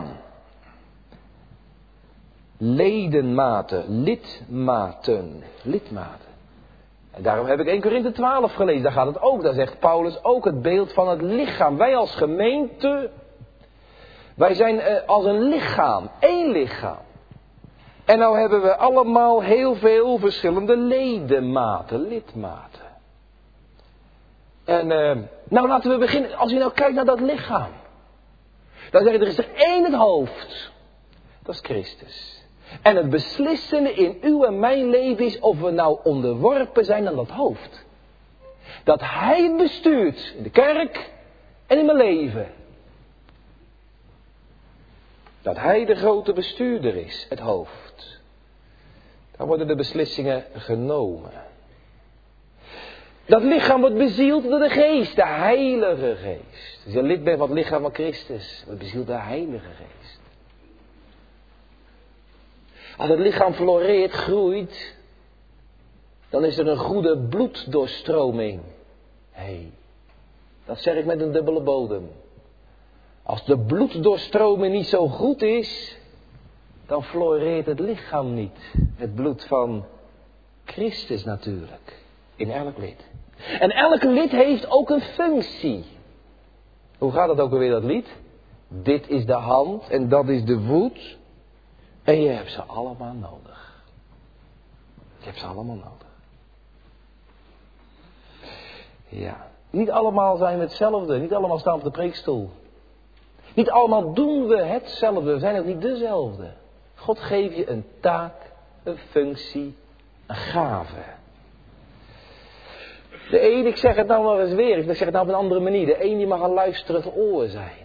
Ledenmaten, lidmaten. En daarom heb ik 1 Korinthe 12 gelezen, daar gaat het ook. Daar zegt Paulus ook het beeld van het lichaam. Wij als gemeente, wij zijn als een lichaam, één lichaam. En nou hebben we allemaal heel veel verschillende ledematen, lidmaten. En nou laten we beginnen, als je nou kijkt naar dat lichaam. Dan zeg je, er is er één het hoofd. Dat is Christus. En het beslissende in uw en mijn leven is of we nou onderworpen zijn aan dat hoofd. Dat hij bestuurt in de kerk en in mijn leven. Dat hij de grote bestuurder is, het hoofd. Daar worden de beslissingen genomen. Dat lichaam wordt bezield door de geest, de heilige geest. Als je lid bent van het lichaam van Christus, wordt bezield door de heilige geest. Als het lichaam floreert, groeit, dan is er een goede bloeddoorstroming. Dat zeg ik met een dubbele bodem. Als de bloeddoorstroming niet zo goed is, dan floreert het lichaam niet. Het bloed van Christus natuurlijk, in elk lid. En elk lid heeft ook een functie. Hoe gaat het ook alweer, dat lied? Dit is de hand en dat is de voet. En je hebt ze allemaal nodig. Je hebt ze allemaal nodig. Ja. Niet allemaal zijn we hetzelfde. Niet allemaal staan op de preekstoel. Niet allemaal doen we hetzelfde. We zijn ook niet dezelfde. God geeft je een taak, een functie, een gave. De een, ik zeg het nou maar eens weer. Ik zeg het nou op een andere manier. De een die mag een luisterend oor zijn.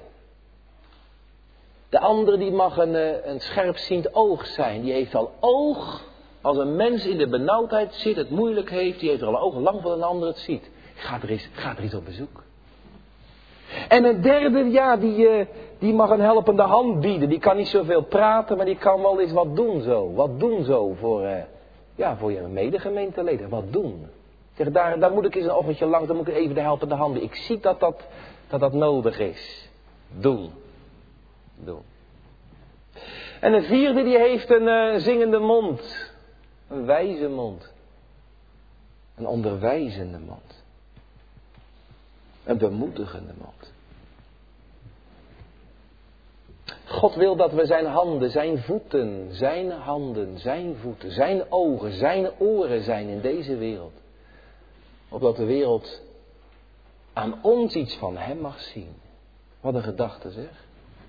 De andere die mag een scherpziend oog zijn. Die heeft al oog. Als een mens in de benauwdheid zit, het moeilijk heeft. Die heeft er al oog lang voor een ander het ziet. Ga er eens op bezoek. En een derde, ja, die mag een helpende hand bieden. Die kan niet zoveel praten, maar die kan wel eens wat doen zo. Wat doen zo voor je medegemeenteleden. Wat doen. Zeg, daar moet ik eens een ochtendje lang, dan moet ik even de helpende hand bieden. Ik zie dat nodig is. Doen. En een vierde die heeft een zingende mond. Een wijze mond. Een onderwijzende mond. Een bemoedigende mond. God wil dat we zijn handen, zijn voeten, zijn handen, zijn voeten, zijn ogen, zijn oren zijn in deze wereld. Opdat de wereld aan ons iets van hem mag zien. Wat een gedachte zeg.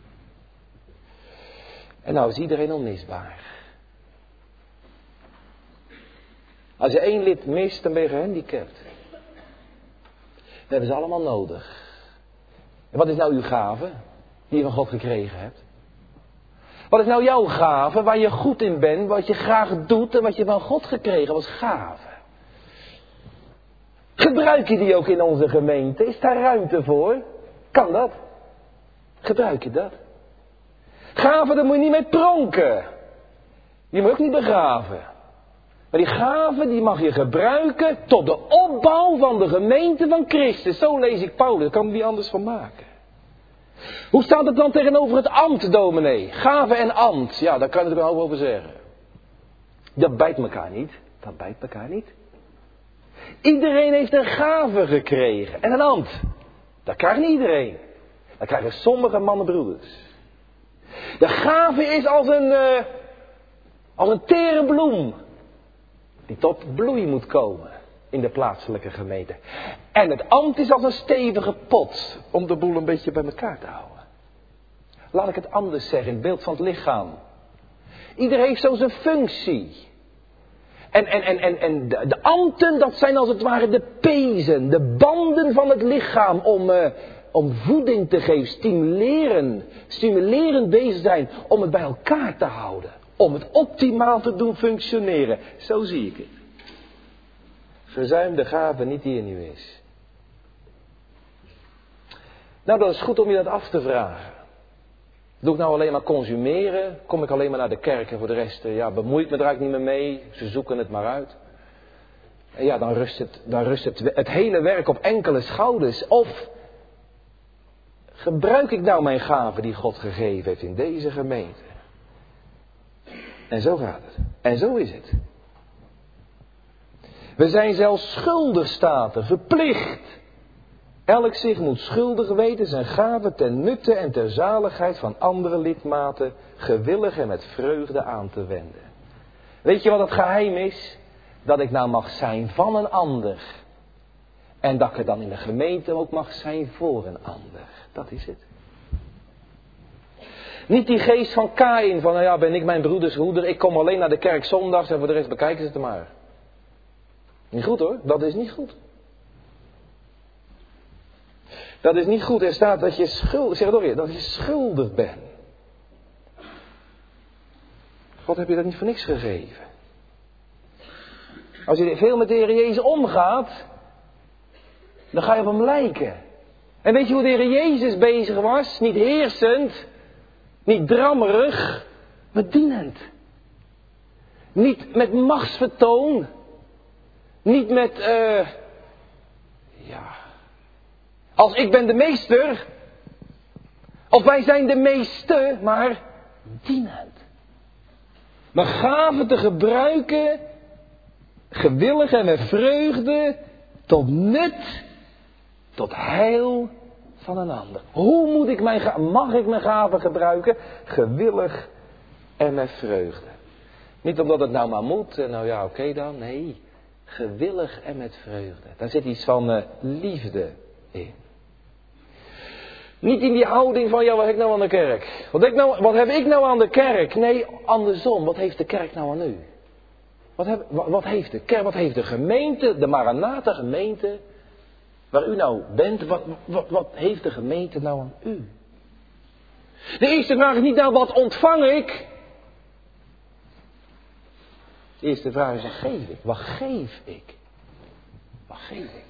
En nou is iedereen onmisbaar. Als je 1 lid mist, dan ben je gehandicapt. Dat hebben ze allemaal nodig. En wat is nou uw gave die je van God gekregen hebt? Wat is nou jouw gave waar je goed in bent, wat je graag doet en wat je van God gekregen was gave? Gebruik je die ook in onze gemeente? Is daar ruimte voor? Kan dat? Gebruik je dat? Gaven, daar moet je niet mee pronken. Die moet je ook niet begraven. Maar die gaven, die mag je gebruiken tot de opbouw van de gemeente van Christus. Zo lees ik Paulus, daar kan ik niet anders van maken. Hoe staat het dan tegenover het ambt, dominee? Gave en ambt, ja, daar kan je er wel over zeggen. Dat bijt elkaar niet. Dat bijt elkaar niet. Iedereen heeft een gave gekregen. En een ambt. Dat krijgt niet iedereen. Dat krijgen sommige mannenbroeders. De gave is als een tere bloem. Die tot bloei moet komen in de plaatselijke gemeente. En het ambt is als een stevige pot om de boel een beetje bij elkaar te houden. Laat ik het anders zeggen, in het beeld van het lichaam. Iedereen heeft zo zijn functie. En de ambten, dat zijn als het ware de pezen, de banden van het lichaam om voeding te geven, stimulerend bezig zijn om het bij elkaar te houden. Om het optimaal te doen functioneren. Zo zie ik het. Verzuim de gave niet die in u is. Nou, dat is goed om je dat af te vragen. Doe ik nou alleen maar consumeren? Kom ik alleen maar naar de kerk en voor de rest, bemoei ik me er eigenlijk niet meer mee. Ze zoeken het maar uit. En ja, dan rust het hele werk op enkele schouders. Of gebruik ik nou mijn gave die God gegeven heeft in deze gemeente? En zo gaat het. En zo is het. We zijn zelfs schuldig, staat er, verplicht. Elk zich moet schuldig weten zijn gave ten nutte en ter zaligheid van andere lidmaten gewillig en met vreugde aan te wenden. Weet je wat het geheim is? Dat ik nou mag zijn van een ander. En dat ik er dan in de gemeente ook mag zijn voor een ander. Dat is het. Niet die geest van Kaïn, van ben ik mijn broeders hoeder, ik kom alleen naar de kerk zondags en voor de rest bekijken ze het maar. Niet goed hoor, dat is niet goed. Dat is niet goed, er staat dat je schuldig bent. God heb je dat niet voor niks gegeven. Als je veel met de Heer Jezus omgaat, dan ga je op hem lijken. En weet je hoe de Heer Jezus bezig was? Niet heersend, niet drammerig, maar dienend. Niet met machtsvertoon, niet met, als ik ben de meester, of wij zijn de meeste, maar dienend. Maar gaven te gebruiken, gewillig en met vreugde, tot nut, tot heil van een ander. Hoe moet ik mag ik mijn gaven gebruiken? Gewillig en met vreugde. Niet omdat het nou maar moet, oké dan, nee. Gewillig en met vreugde. Daar zit iets van liefde in. Niet in die houding van, wat heb ik nou aan de kerk? Wat heb ik nou aan de kerk? Nee, andersom. Wat heeft de kerk nou aan u? Wat heeft de kerk, wat heeft de gemeente, de Maranatha gemeente, waar u nou bent, wat heeft de gemeente nou aan u? De eerste vraag is niet wat ontvang ik? De eerste vraag is, wat geef ik? Wat geef ik? Wat geef ik?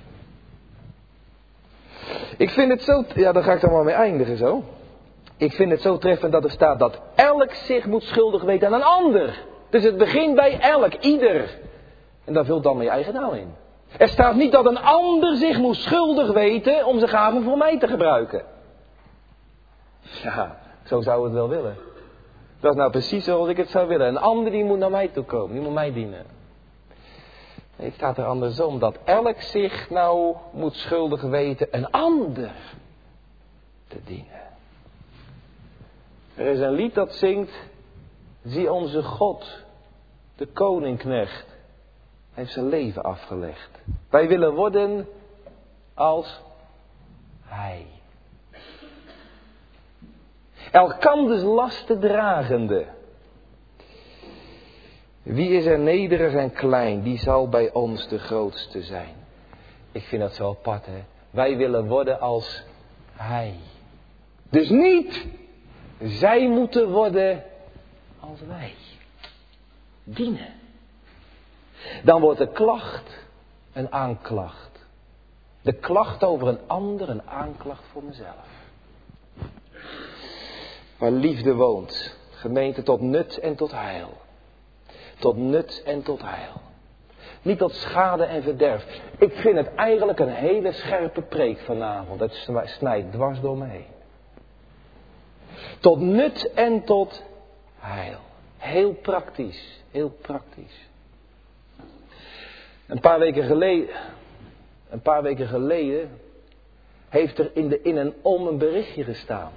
Ik vind het zo, daar ga ik dan maar mee eindigen zo. Ik vind het zo treffend dat er staat dat elk zich moet schuldig weten aan een ander. Dus het begint bij elk, ieder. En daar vult dan mijn eigen naam in. Er staat niet dat een ander zich moet schuldig weten om zijn gaven voor mij te gebruiken. Ja, zo zou ik het wel willen. Dat is nou precies zoals ik het zou willen. Een ander die moet naar mij toe komen, die moet mij dienen. Ik sta er andersom, dat elk zich nou moet schuldig weten een ander te dienen. Er is een lied dat zingt, zie onze God, de koninknecht, heeft zijn leven afgelegd. Wij willen worden als Hij. Elkanders lasten dragende. Wie is er nederig en klein, die zal bij ons de grootste zijn. Ik vind dat zo apart, hè. Wij willen worden als Hij. Dus niet, zij moeten worden als wij. Dienen. Dan wordt de klacht een aanklacht. De klacht over een ander een aanklacht voor mezelf. Waar liefde woont, gemeente, tot nut en tot heil. Tot nut en tot heil. Niet tot schade en verderf. Ik vind het eigenlijk een hele scherpe preek vanavond. Dat snijdt dwars door me heen. Tot nut en tot heil. Heel praktisch. Heel praktisch. Een paar weken geleden heeft er in een berichtje gestaan.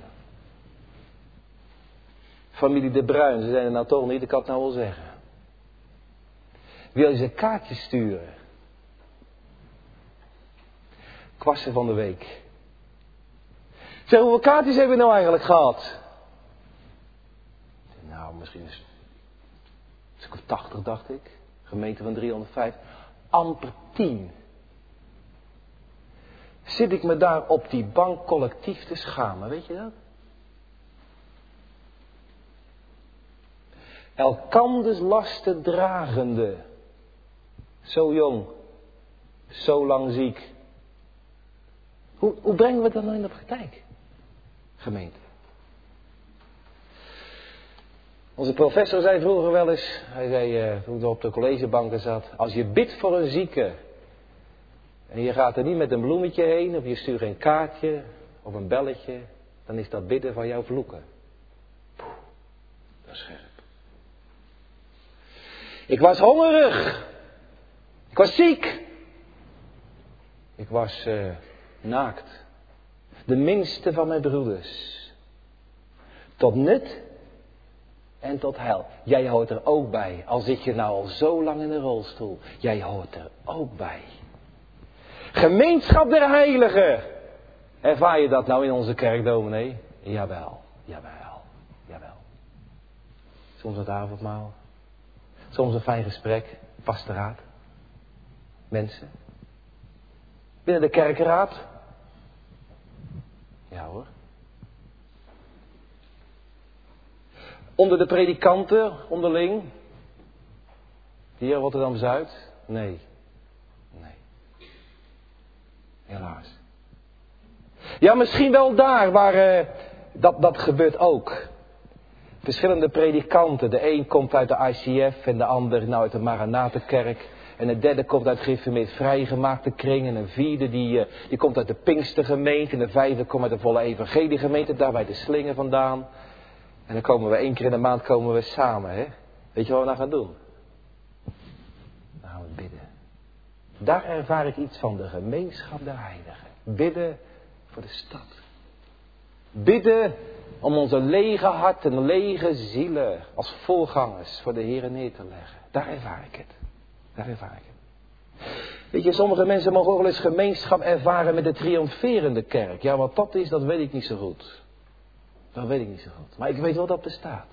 Familie De Bruin, ze zijn er nou toch niet, ik kan het nou wel zeggen. Wil je ze een kaartje sturen? Kwassen van de week. Zeg, hoeveel kaartjes hebben we nou eigenlijk gehad? Nou, misschien een stuk of 80, dacht ik. Gemeente van 305. Amper 10. Zit ik me daar op die bank collectief te schamen, weet je dat? Elkanders lasten dragende. Zo jong. Zo lang ziek. Hoe brengen we dat nou in de praktijk? Gemeente. Onze professor zei vroeger wel eens. Hij zei toen hij op de collegebanken zat. Als je bidt voor een zieke. En je gaat er niet met een bloemetje heen. Of je stuurt een kaartje. Of een belletje. Dan is dat bidden van jouw vloeken. Poeh, dat is scherp. Ik was hongerig. Ik was ziek. Ik was naakt. De minste van mijn broeders. Tot nut en tot heil. Jij hoort er ook bij. Al zit je nou al zo lang in de rolstoel. Jij hoort er ook bij. Gemeenschap der heiligen. Ervaar je dat nou in onze kerk, dominee? Jawel, jawel, jawel. Soms het avondmaal. Soms een fijn gesprek. Pastoraat. Mensen. Binnen de kerkenraad. Ja hoor. Onder de predikanten, onderling. Hier Rotterdam-Zuid. Nee. Nee. Helaas. Ja, misschien wel daar waar dat gebeurt ook. Verschillende predikanten. De een komt uit de ICF en de ander uit de Maranatenkerk. En de derde komt uit gereformeerd vrijgemaakte kring. En een vierde die komt uit de Pinkstergemeente. En de vijfde komt uit de volle evangeliegemeente. Daar bij de Slingen vandaan. En dan komen we 1 keer in de maand samen. Hè? Weet je wat we nou gaan doen? Dan gaan we bidden. Daar ervaar ik iets van de gemeenschap der heiligen. Bidden voor de stad. Bidden om onze lege harten, lege zielen als voorgangers voor de Heer neer te leggen. Daar ervaar ik het. Daar ervaar ik het. Weet je, sommige mensen mogen ook wel eens gemeenschap ervaren met de triomferende kerk. Ja, wat dat is, dat weet ik niet zo goed. Dat weet ik niet zo goed. Maar ik weet wel dat bestaat.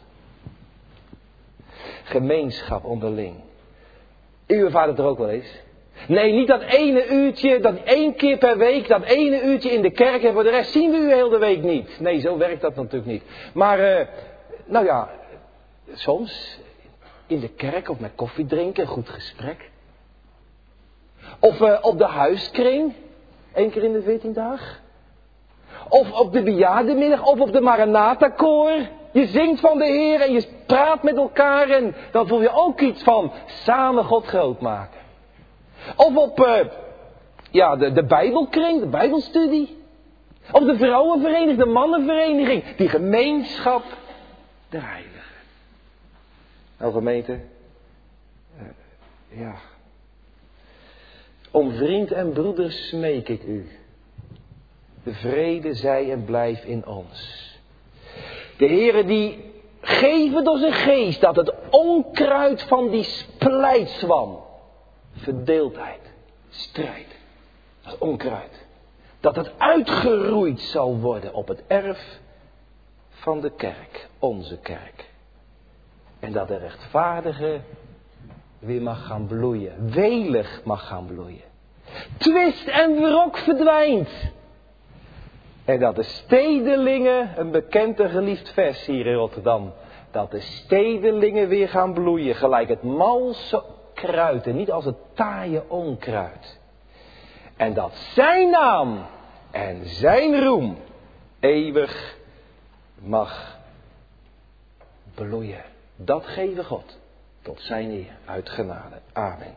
Gemeenschap onderling. U ervaart het er ook wel eens. Nee, niet dat ene uurtje, dat 1 keer per week, dat ene uurtje in de kerk en voor de rest zien we u heel de week niet. Nee, zo werkt dat natuurlijk niet. Maar, nou ja, soms in de kerk of met koffie drinken, een goed gesprek. Of op de huiskring, 1 keer in de 14 dagen. Of op de bejaardenmiddag, of op de Maranatha-koor. Je zingt van de Heer en je praat met elkaar en dan voel je ook iets van samen God groot maken. Of op de Bijbelkring, de Bijbelstudie. Of de vrouwenvereniging, de mannenvereniging. Die gemeenschap der heiligen. Nou gemeente, ja. Om vriend en broeder smeek ik u. De vrede zij en blijf in ons. De Heere die geven door zijn geest dat het onkruid van die splijtswam, verdeeldheid, strijd, dat onkruid, dat het uitgeroeid zal worden op het erf van de kerk, onze kerk. En dat de rechtvaardige weer mag gaan bloeien, welig mag gaan bloeien. Twist en wrok verdwijnt. En dat de stedelingen, een bekend en geliefd vers hier in Rotterdam, dat de stedelingen weer gaan bloeien, gelijk het malse kruid en niet als het taaie onkruid. En dat zijn naam en zijn roem eeuwig mag bloeien. Dat geven God tot zijn eer uit genade. Amen.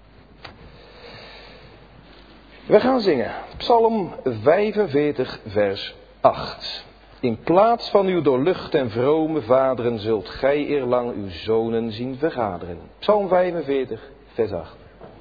We gaan zingen. Psalm 45 vers 8. In plaats van uw doorlucht en vrome vaderen zult gij eerlang uw zonen zien vergaderen. Psalm 45 vers 8.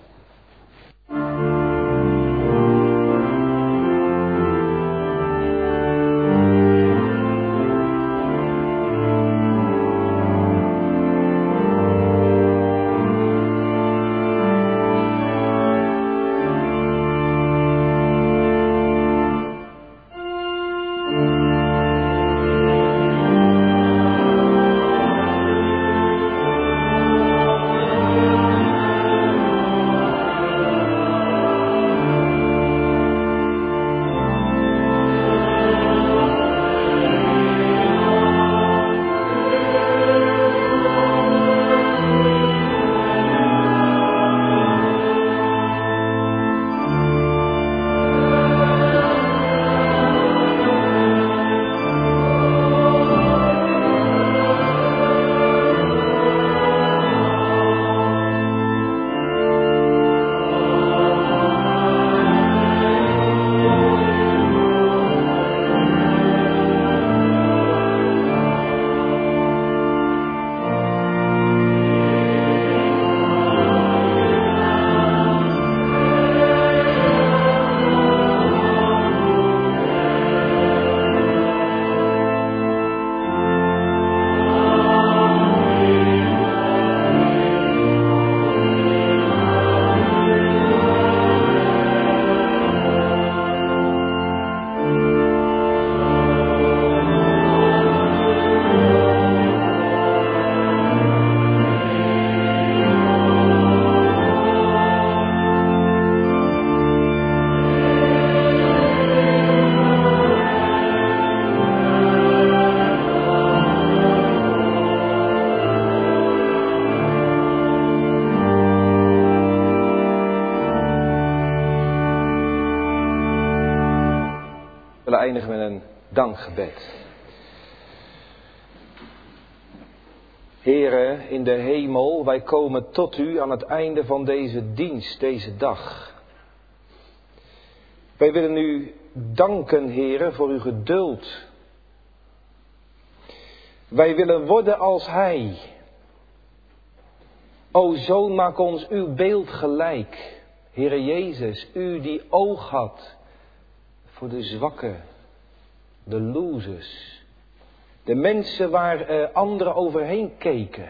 We eindigen met een dankgebed. Heere, in de hemel, wij komen tot u aan het einde van deze dienst, deze dag. Wij willen u danken, Heere, voor uw geduld. Wij willen worden als Hij. O Zoon, maak ons uw beeld gelijk. Heere Jezus, u die oog had voor de zwakken, de losers, de mensen waar anderen overheen keken.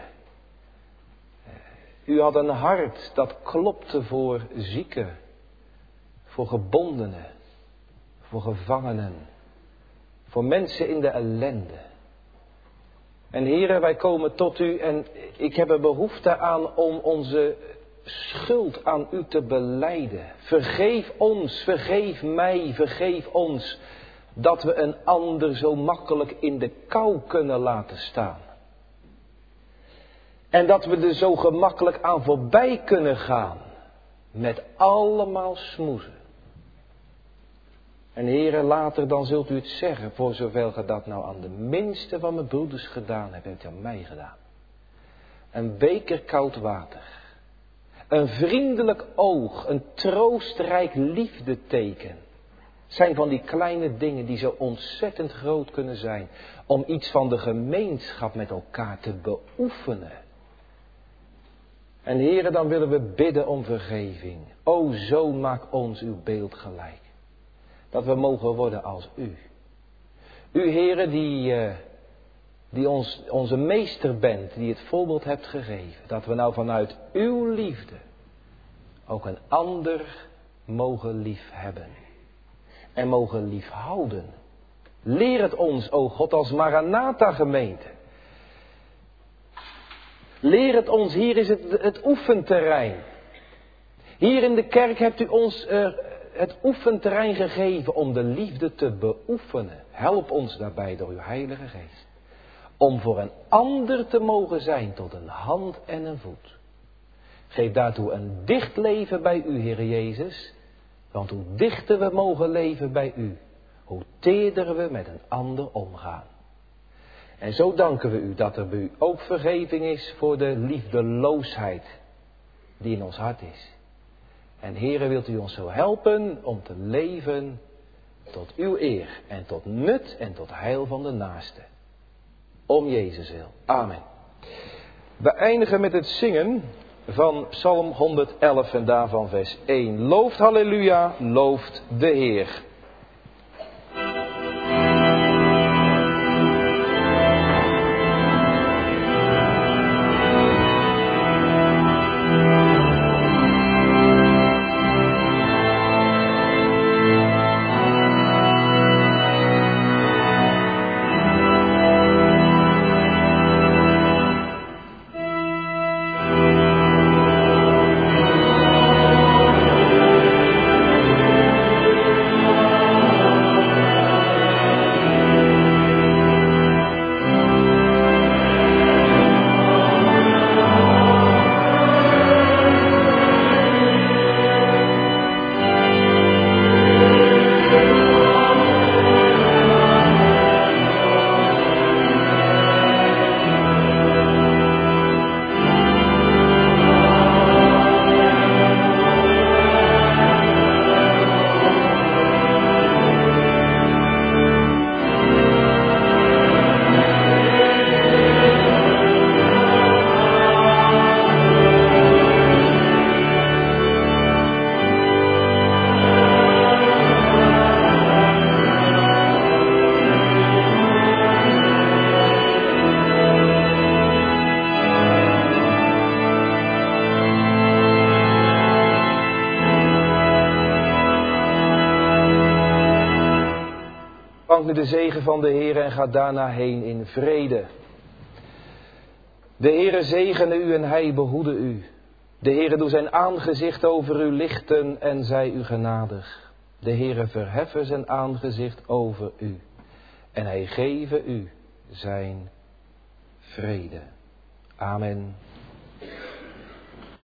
U had een hart dat klopte voor zieken, voor gebondenen, voor gevangenen, voor mensen in de ellende. En Heere, wij komen tot u en ik heb er behoefte aan om onze schuld aan u te belijden. Vergeef ons, vergeef mij, vergeef ons dat we een ander zo makkelijk in de kou kunnen laten staan. En dat we er zo gemakkelijk aan voorbij kunnen gaan met allemaal smoezen. En Heere, later dan zult u het zeggen, voor zoveel ge dat nou aan de minste van mijn broeders gedaan hebt, hebt u aan mij gedaan. Een beker koud water, een vriendelijk oog, een troostrijk liefdeteken, zijn van die kleine dingen die zo ontzettend groot kunnen zijn om iets van de gemeenschap met elkaar te beoefenen. En Heere, dan willen we bidden om vergeving. O Zoon, maak ons uw beeld gelijk. Dat we mogen worden als u. U, Heere, die onze meester bent, die het voorbeeld hebt gegeven. Dat we nou vanuit uw liefde ook een ander mogen lief hebben. En mogen lief houden. Leer het ons, o God, als Maranatha gemeente. Leer het ons, hier is het oefenterrein. Hier in de kerk hebt u ons het oefenterrein gegeven om de liefde te beoefenen. Help ons daarbij door uw Heilige Geest. Om voor een ander te mogen zijn tot een hand en een voet. Geef daartoe een dicht leven bij u, Heer Jezus. Want hoe dichter we mogen leven bij u, hoe teerder we met een ander omgaan. En zo danken we u dat er bij u ook vergeving is voor de liefdeloosheid die in ons hart is. En Heere, wilt u ons zo helpen om te leven tot uw eer en tot nut en tot heil van de naaste. Om Jezus wil. Amen. We eindigen met het zingen van Psalm 111 en daarvan vers 1. Looft halleluja, looft de Heer. Dank nu de zegen van de Heer en ga daarna heen in vrede. De Heere zegene u en hij behoede u. De Heere doe zijn aangezicht over u lichten en zij u genadig. De Heere verheffe zijn aangezicht over u en hij geve u zijn vrede. Amen.